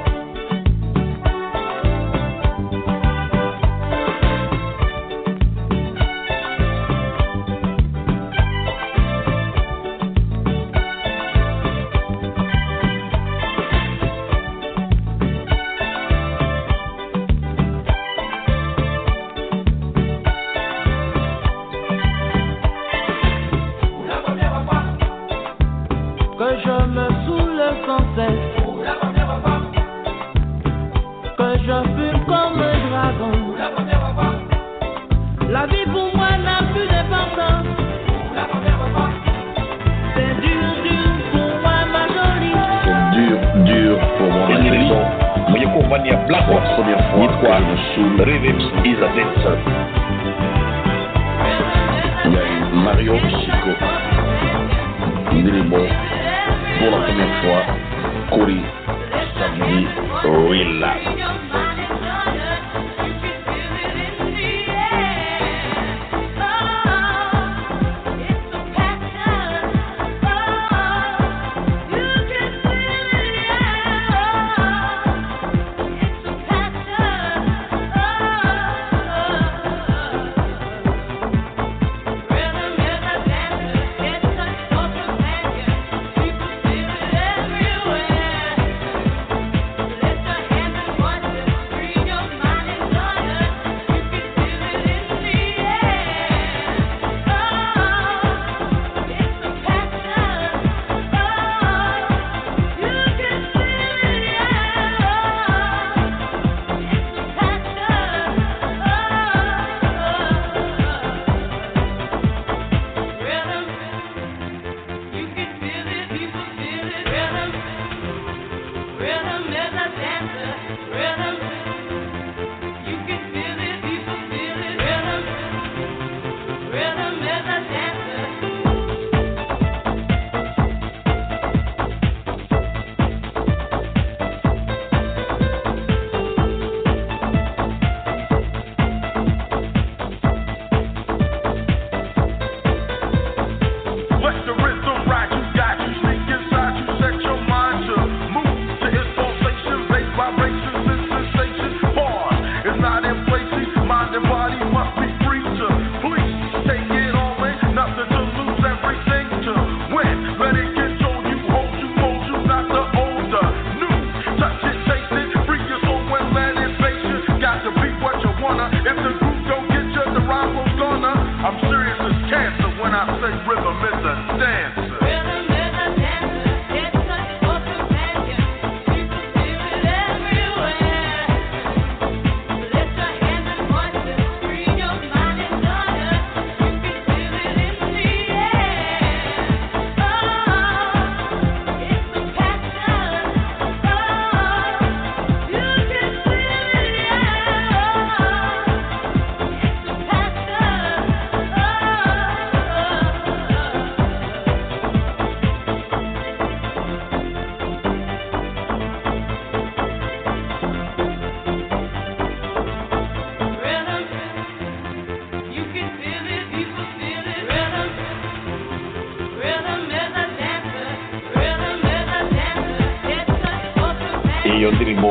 iyo ndirimbo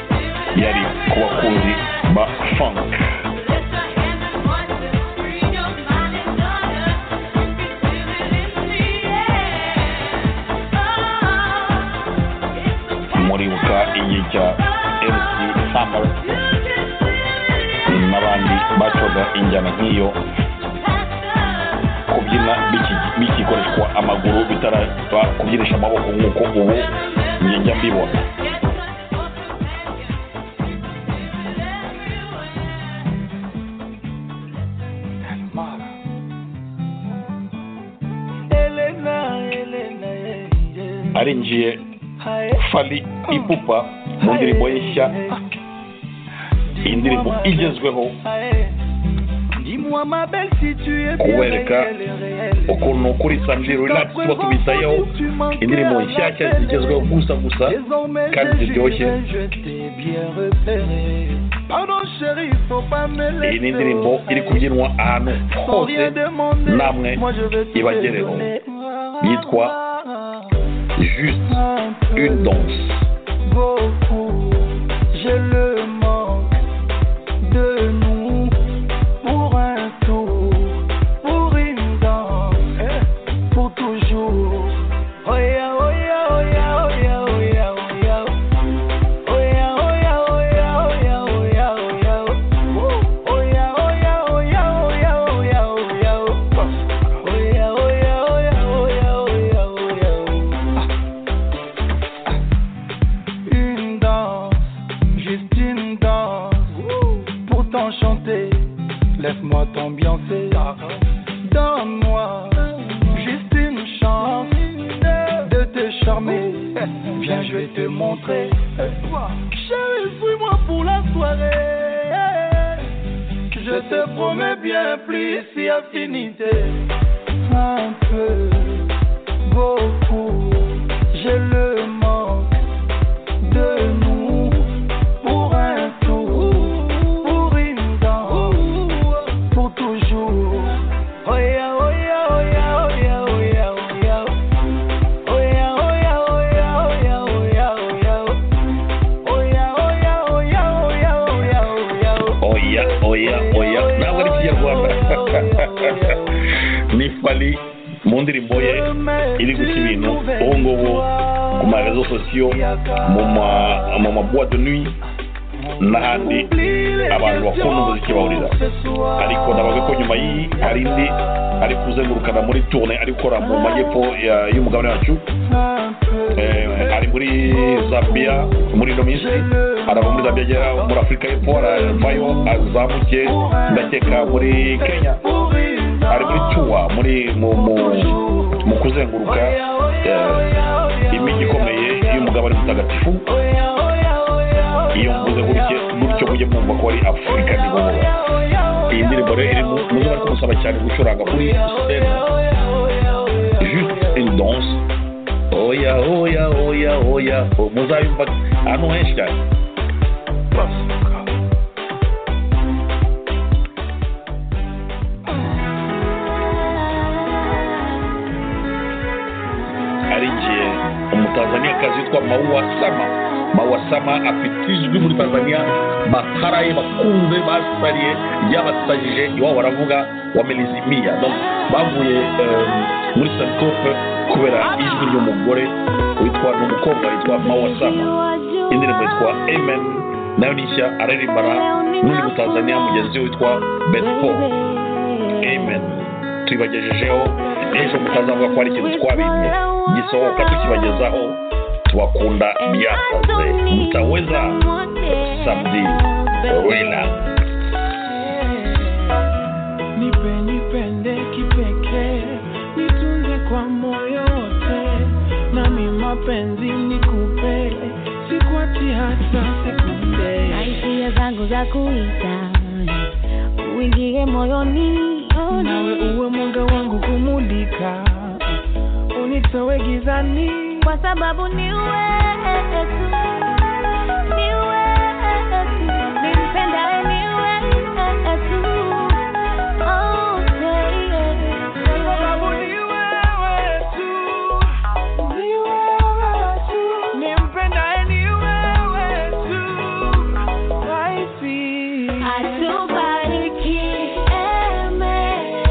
yari ku bakunzi ba funk. muribuka igihe cya M C Summer n'abandi bacoga injyana nk'iyo, kubyina bikikoreshwa amaguru bitaraba kubyinisha amaboko nk'uko ubu njye njya mbibona. arinjiye Fally Ipupa mu ndirimbo ye nshya, iyi ndirimbo igezweho kubereka ukuntu kuri Samedi Relax tuba tubitayeho indirimbo nshyashya zigezweho gusa gusa kandi ziryoshye. Iyi ni indirimbo iri kubyinwa ahantu hose namwe ibagereho, yitwa Juste une danse. Je le manque de nous pour un tour, pour une danse, pour toujours. Oh yeah, oh yeah, oh yeah, oh yeah, oh yeah, oh yeah. Oh yeah, oh yeah, oh yeah, oh yeah, oh yeah, oh yeah. Oh yeah, oh yeah, oh yeah, oh yeah, oh yeah, oh yeah. Oh yeah, oh yeah, oh yeah, oh yeah, oh yeah, oh yeah. Une danse, juste une danse, pour t'enchanter, laisse-moi t'ambiancer. Donne-moi juste une chance de te charmer. Viens, je vais te montrer. Chérie, suis-moi pour la soirée. Je te promets bien plus si affinité. Un peu, beaucoup, je le manque de nous pour un tour, pour une danse, pour toujours. Oh yeah, oh yeah, oh yeah, oh yeah, oh yeah, oh yeah. Oh yeah, oh yeah, oh yeah, oh yeah, oh yeah, oh yeah. Oh yeah, oh yeah, oh yeah, oh yeah, oh yeah, oh yeah. Oya oya oya ntabwo ari Kinyarwanda ni Fally mu ndirimbo ye iri guca ibintu ubu ngubu ku marezo sosiyo, mu maboîte de nuit n'ahandi abantu bakunda umuziki bahurira. Ariko nabaga ko nyuma y'iyi hari indi ari kuzengurukana muri tourne ari gukora mu majyepfo y'umugabane wacu, ari muri Zambia muri ino minsi, arava muri Zambia agera muri Afurika y'Epfo, aravayo azamuke ndakeka muri Kenya, ari muri Chua muri mu kuzenguruka imijyi ikomeye y'umugabane mutagatifu. Iyo mvuze gutyo mujye mwumva ko ari Afurika niboba. Iyi ndirimbo rero iri mu zo bari kumusaba cyane gucuranga kuri scène. Juste une danse. Oya oya oya oya muzayumva ahantu henshi cyane. Hari igihe umutanzaniyakazi witwa Maua Sama Maua Sama afite ijwi muri Tanzania bataraye bakunze basariye ryabasajije iwabo baravuga wa Melizimia. Donc bavuye muri Sankope kubera ijwi ry'umugore witwa n'umukobwa witwa Maua Sama. Indirimbo yitwa Amen nayo nishya ararimbana n'undi mu Tanzania mugenzi witwa Betfo. Amen tubagejejeho ejo mutazavuga ko ari ikintu twabimye gisohoka tukibagezaho. Tuwakunda byakaze mtaweza Samedi Relax. Nipe nipende kipekee, nitunze kwa moyo wote, nami mapenzi nikupe, sikuachi hata sekunde. Hisia zangu za kuita uingie moyoni, nawe uwe mwanga wangu kumulika, unitoe gizani, kwa sababu ni wewe tu, ni wewe tu, nimpenda ni wewe tu. Oh baby, kwa sababu ni wewe tu, ni wewe tu, nimpenda ni wewe tu. I see atubariki eme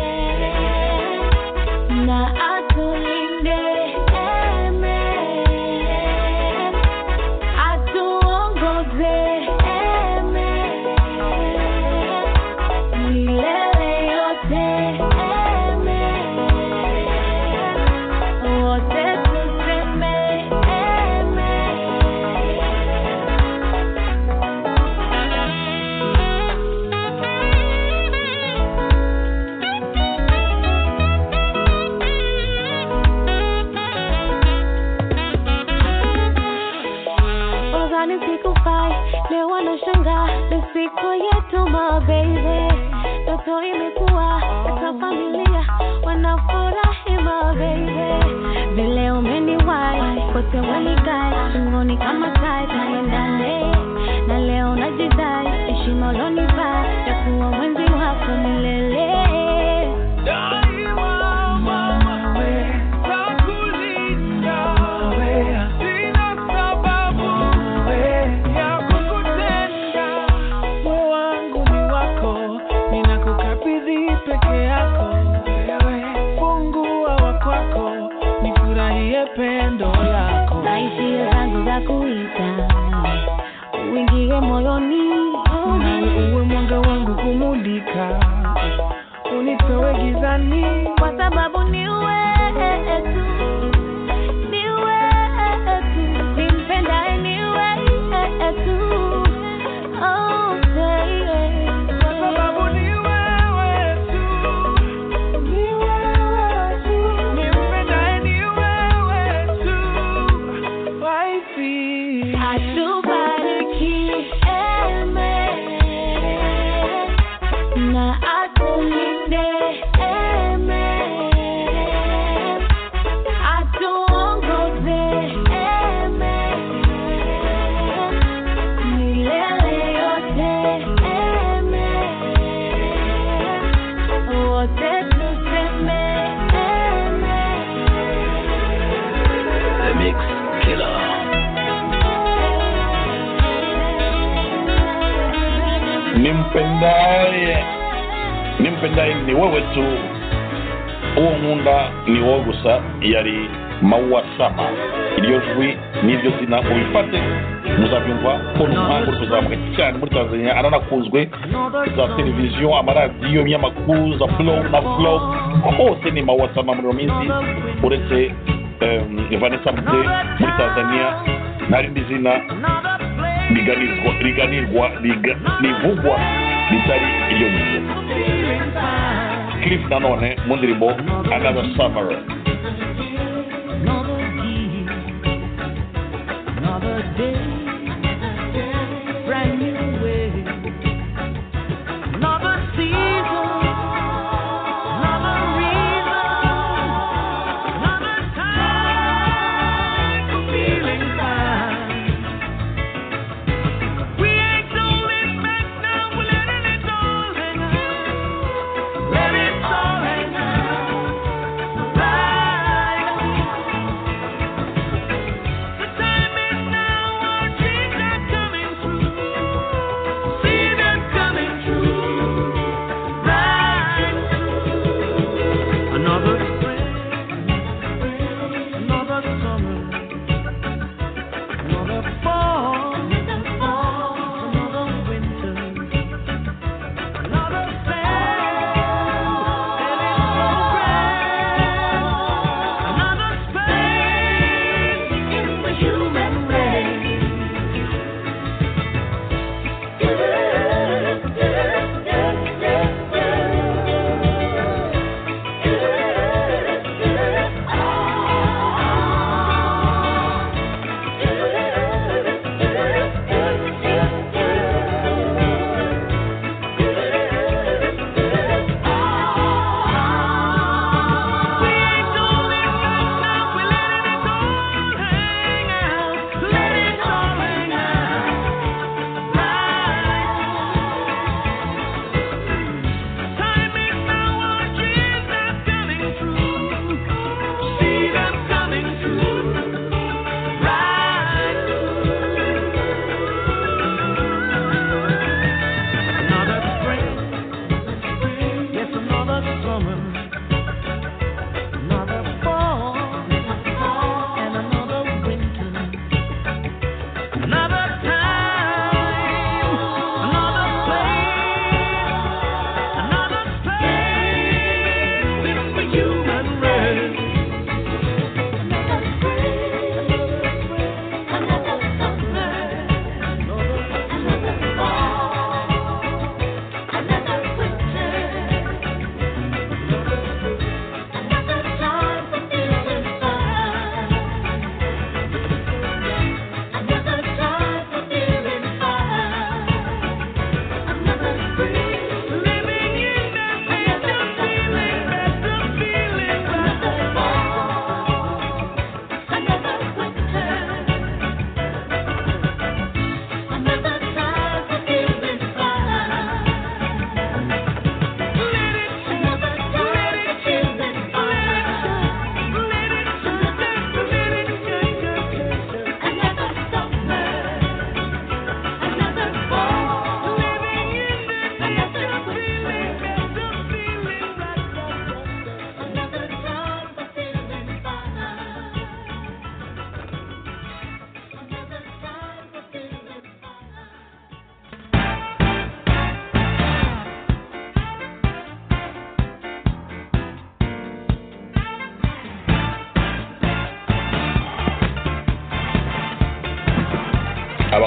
na atulinde. mpaka familia wanafurahi mababy. Vile umeniwai kote wanikai shingoni kama tai tuendane na leo najidai heshima ulonipa ya kuwa mwenzi wako milele. Pendo lako na hisia zangu za kuita uingie moyoni, nawe uwe mwanga wangu kumulika, unitoe gizani, kwa sababu ni wewe tu, ni wewe tu, nimpendaye ni wewe tu. Oh baby, kwa sababu ni wewe tu, ni wewe tu, nimpendaye ni wewe tu. Wifey, atubariki eme na atulinde eme, atuongoze eme milele yote eme, wote tuseme eme. The Mix Killer. Nimpendaye, nimpendaye ni wewe tu, uwo nkunda ni wowe gusa. Yari Maua Sama. Iryo jwi n'iryo zina mubifate muzabyumva ko n'umuhanga uri kuzamuka cyane muri Tanzania, aranakunzwe za televiziyo, amaradiyo, y'amakuru, za flow na vlog, hose ni Maua Sama muri minsi. Uretse um, Vanessa Mdee muri Tanzania, narindi zina riganirwa riganirwa rivugwa ritari iyo nyine. Cliff nanone mu ndirimbo Another Summer. another day, brand new way, another season, another reason, another time for feeling fine. We ain't holding back now, we're letting it all hang out, let it all hang out, right. The time is now, our dreams are coming true.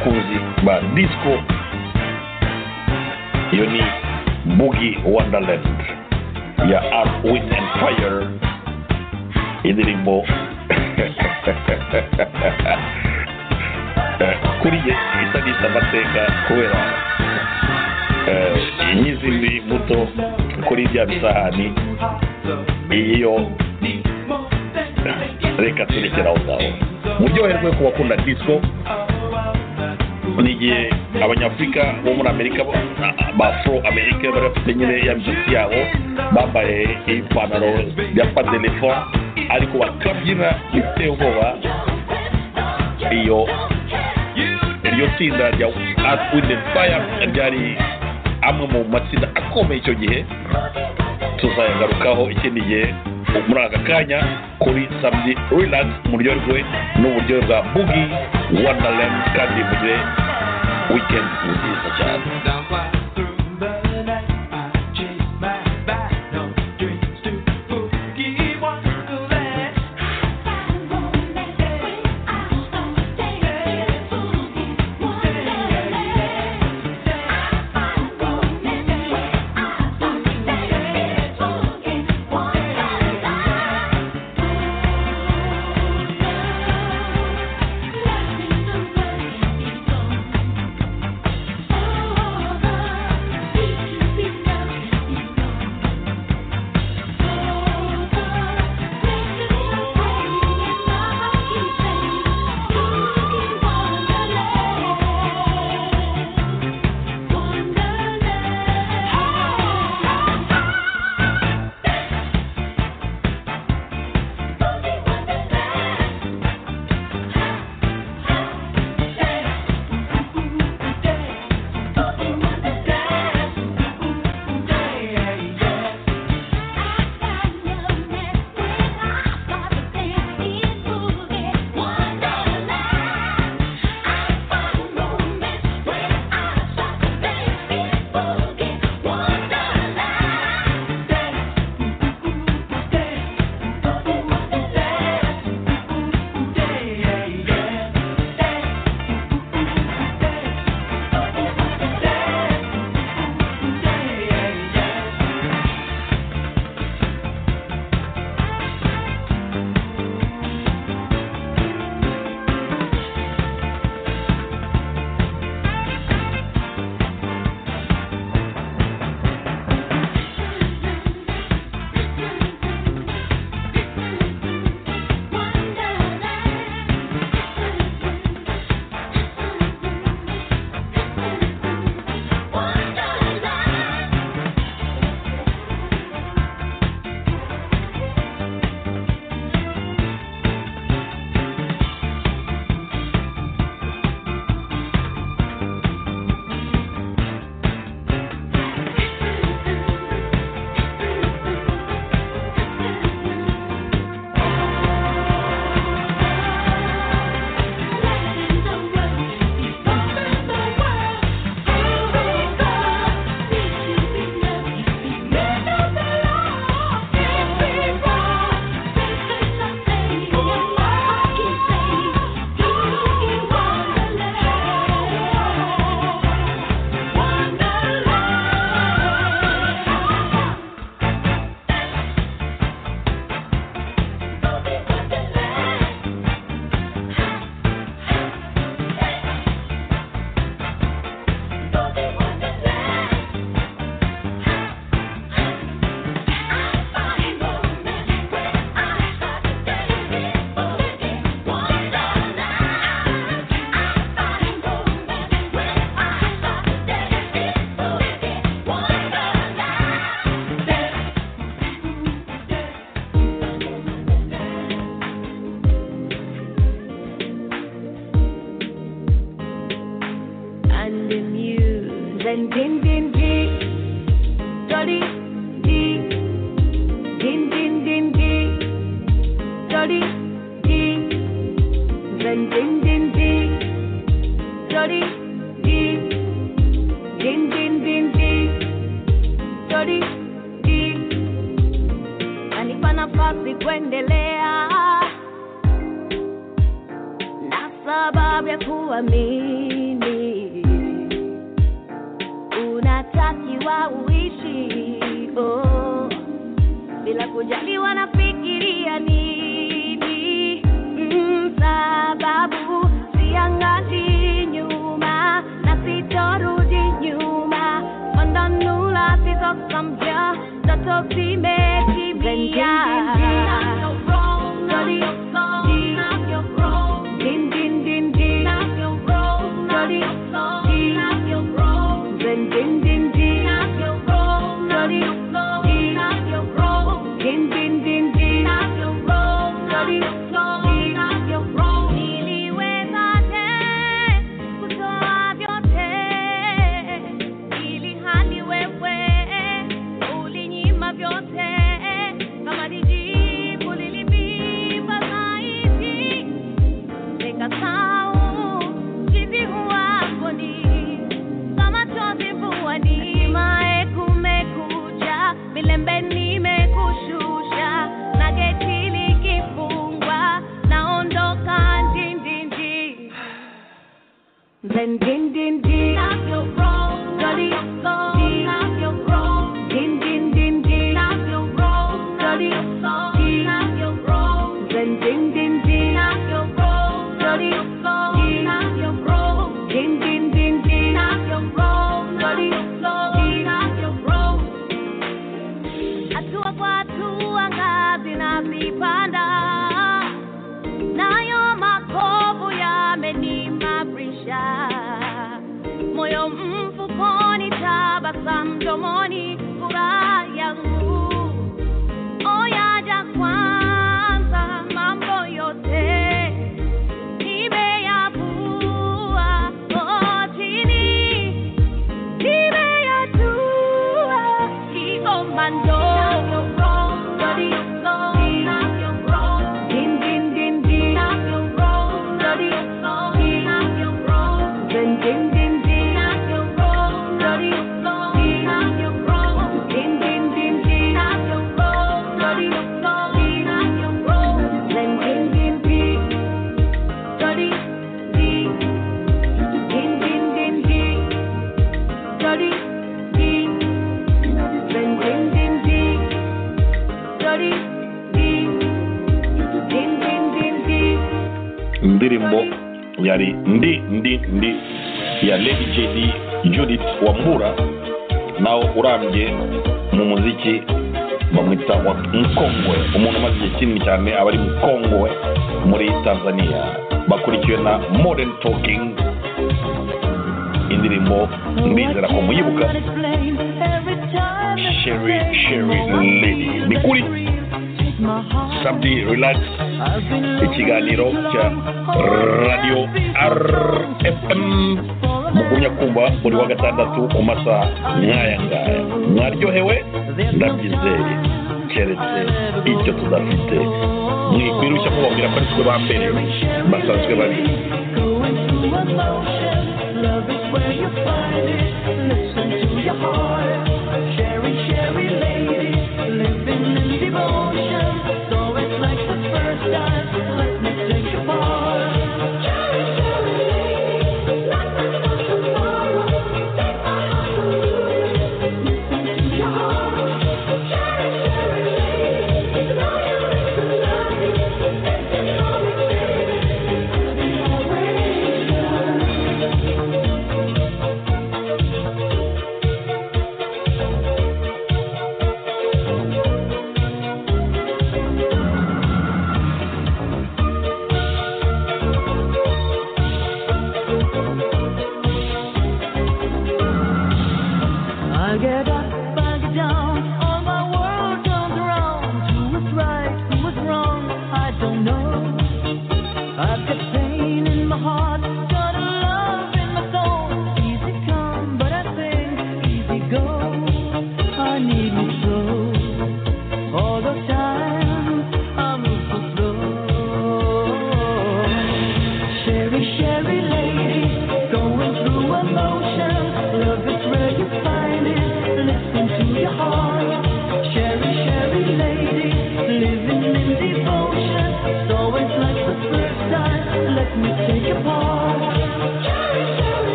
abakunzi ba disco. Iyo ni Boogie Wonderland ya Earth, Wind and Fire, indirimbo kuri ye isa n'isa amateka kubera n'izindi muto kuri bya bisahani. Iyo reka turekera aho ngaho muryoherwe ku bakunda disco. Ni igihe abanyafurika bo muri Amerika ba Afro Amerika bari bafite nyine ya misatsi yabo, bambaye ipantaro ya padelefon ariko bakabyina biteye ubwoba. Iyo iryo tsinda rya Earth, Wind and Fire ryari amwe mu matsinda akomeye icyo gihe. Tuzayagarukaho ikindi gihe muri aka kanya kuri Samedi Relax, muryoherwe n'uburyo bwa Boogie Wonderland kandi mugire weekend nziza cyane. then din din din, Jolly din, din din din din, Jolly din, then din din din, Jolly din, din din din din, Jolly din. Anipa nafasi kuendelea na sababu ya kuamini naomba uishi oh, bila kujali wanafikiria nini mm, sababu siangazi nyuma na sitorudi nyuma mandanula sisokambia ndoto zimetimia. Then din din din, knock your roll, dirty soul, knock your roll, din din din din, knock your roll, dirty soul, knock your roll, then din din din, knock your roll, dirty soul, knock your roll, din din din din, knock your roll, dirty soul, knock your roll. Atua kwa atua ngazi nazipanda, nayo makovu yamenimarisha. Moyo mfukoni, tabasamu mdomoni, furaha yangu oyaja kwanza, mambo yote nimeyavua chini, nimeyatua kikomando. Ndirimbo yari ndi ndi ndi ya Lady J D Judith Wambura, nawe urambye mu muziki bamwita wa Mkongwe, umuntu umaze igihe kinini cyane abari Mkongwe muri Tanzania, bakurikiwe na Modern Talking. Indirimbo mbizera ko muyibuka, Sherry Sherry Lady. Ni kuri Sabdi Relax, ikiganiro cya Radio R F M mugumya kumva buri wa gatandatu ku masaha nk'aya ngaya. Mwaryohewe ndabyizeye, keretse icyo tudafite mwikwirushya mubabwira ko ari twe ba mbere basanzwe babiri. Sherry, Sherry Lady, living in devotion. So it's like the first time, let me take you far. Sherry, Sherry Lady, like the first tomorrow. Take my heart to listen to your heart. Sherry, Sherry Lady, know you listen to me. It's just so baby, I'll be always yours.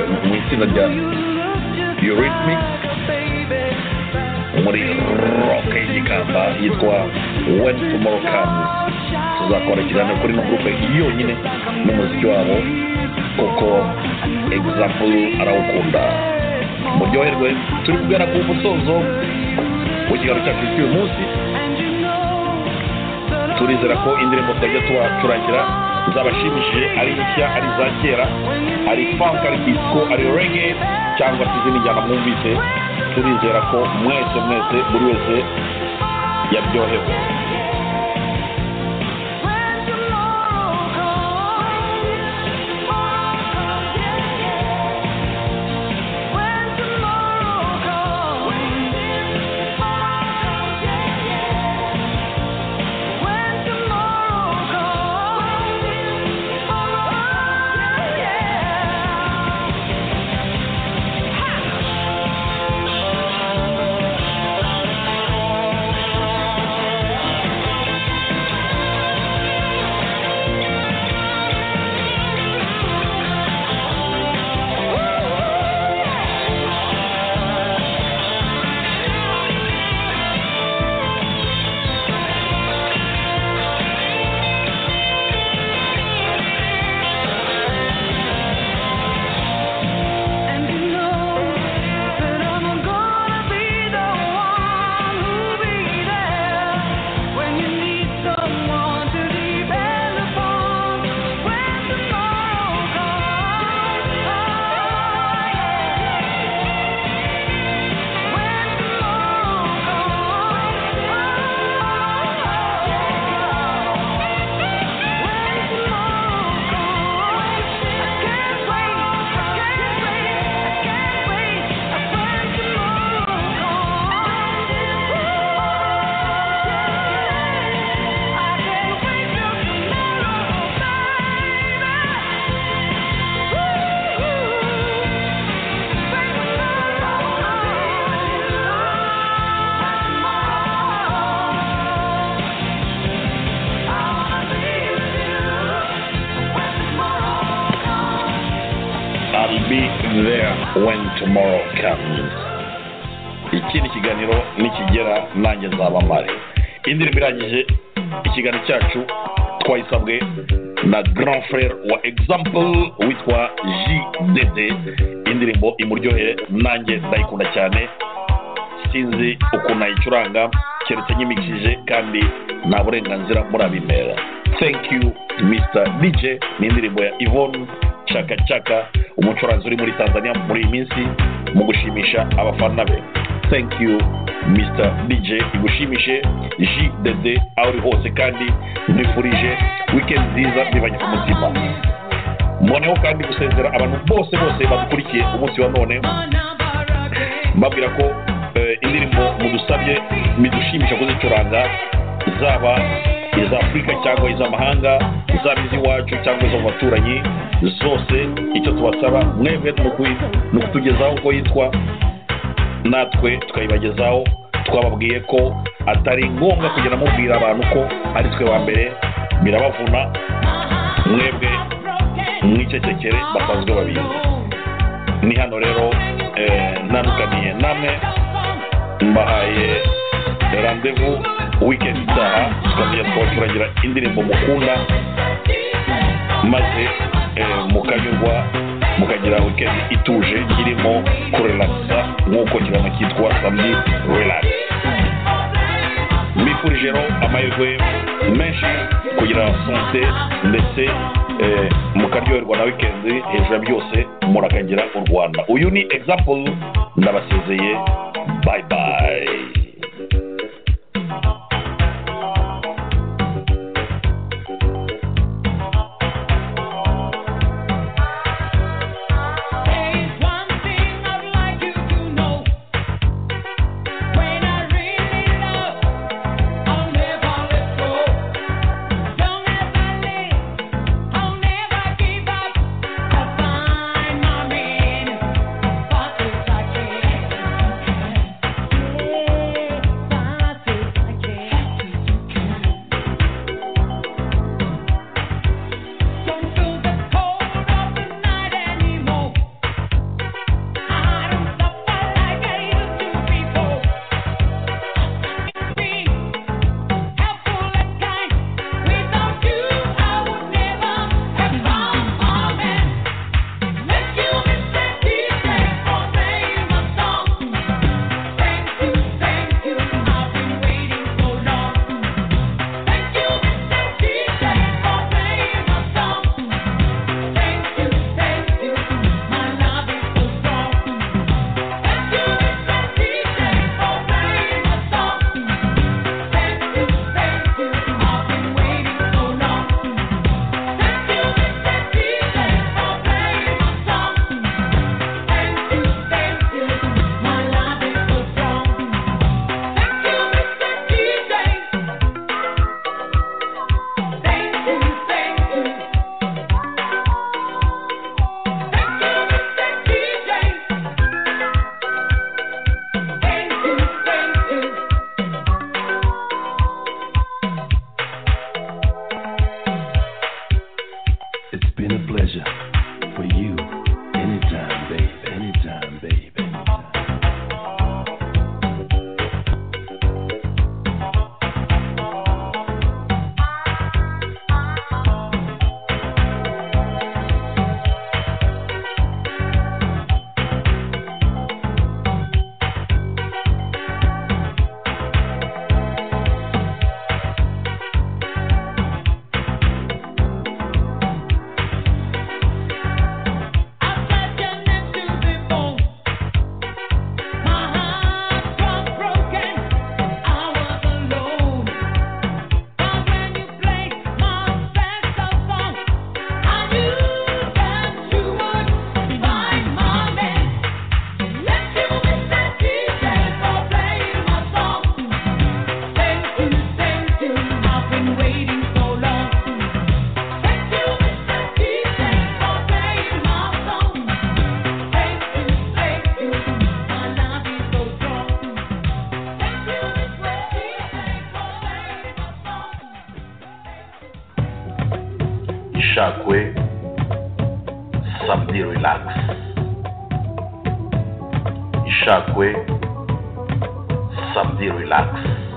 mu itsinda rya Eurythmics muri rock y'igikamba yitwa When Tomorrow Comes. Tuzakora ikiganiro kuri no groupe yonyine n'umuziki wabo kuko Example arawukunda. Muryoherwe, turi kugana ku musozo w'ikiganiro cyacu cy'uyu munsi. Turizera ko indirimbo twajya tubacurangira zabashimishije, ari nshya, ari za kera, ari funk, ari disco, ari reggae cyangwa se izindi njyana mwumvise. Turizera ko mwese mwese buri wese yaryohewe. When Tomorrow Comes. Iki ni ikiganiro nikigera nanjye nzaba mpari. Indirimbo irangije ikiganiro cyacu twayisabwe na grand frère wa Example witwa J D D. Indirimbo imuryohere, nanjye ndayikunda cyane, sinzi ukuntu ayicuranga keretse nyimikije kandi nta burenganzira murabimera. Thank you Mister D J. Ni indirimbo ya Yvonne Chaka Chaka, umucuranzi uri muri Tanzania muri iyi minsi mu gushimisha abafana be. Thank you Mister D J, igushimishe J D D aho uri hose, kandi nifurije weekend nziza bibanye ku mutima. Mboneho kandi gusezera abantu bose bose badukurikiye umunsi wa none, mbabwira ko eh, indirimbo mudusabye midushimisha kuzicuranga, zaba iza Afrika cyangwa iz'amahanga, zaba iz'iwacu cyangwa izo mu baturanyi, zose icyo tubasaba mwebwe ni ukutugezaho uko yitwa, natwe tukayibagezaho. Twababwiye ko atari ngombwa kugenda mubwira abantu ko ari twe wa mbere, birabavuna, mwebwe mwicecekere basanzwe babizi. Ni hano rero ntandukaniye namwe, mbahaye rendez-vous weekend itaha, tukamenya twakuragira indirimbo mukunda, maze mukanyurwa mukagira weekend ituje irimo kurelaxa nk'uko kiramo cyitwa Samedi Relax. Mbifurije rero amahirwe menshi kugira sante ndetse mukaryoherwa na weekend. Hejuru ya byose murakagira u Rwanda. Uyu ni Example, ndabasezeye, bye bye. Yeah. Ishakwe, samedi relax.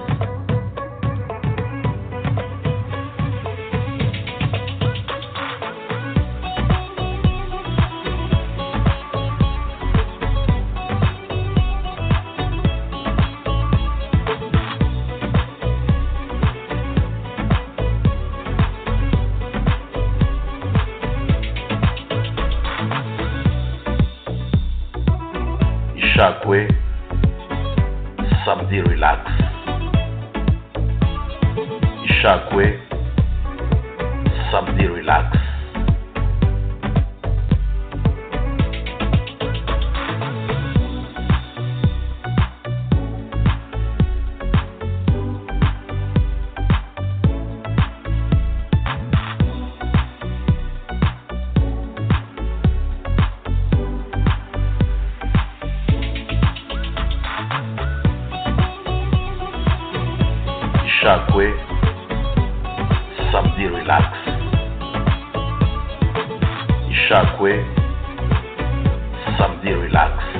Ishakwe, samedi relax. Ishakwe, samedi relax. Ishakwe, samedi relax. Ishakwe, samedi relax.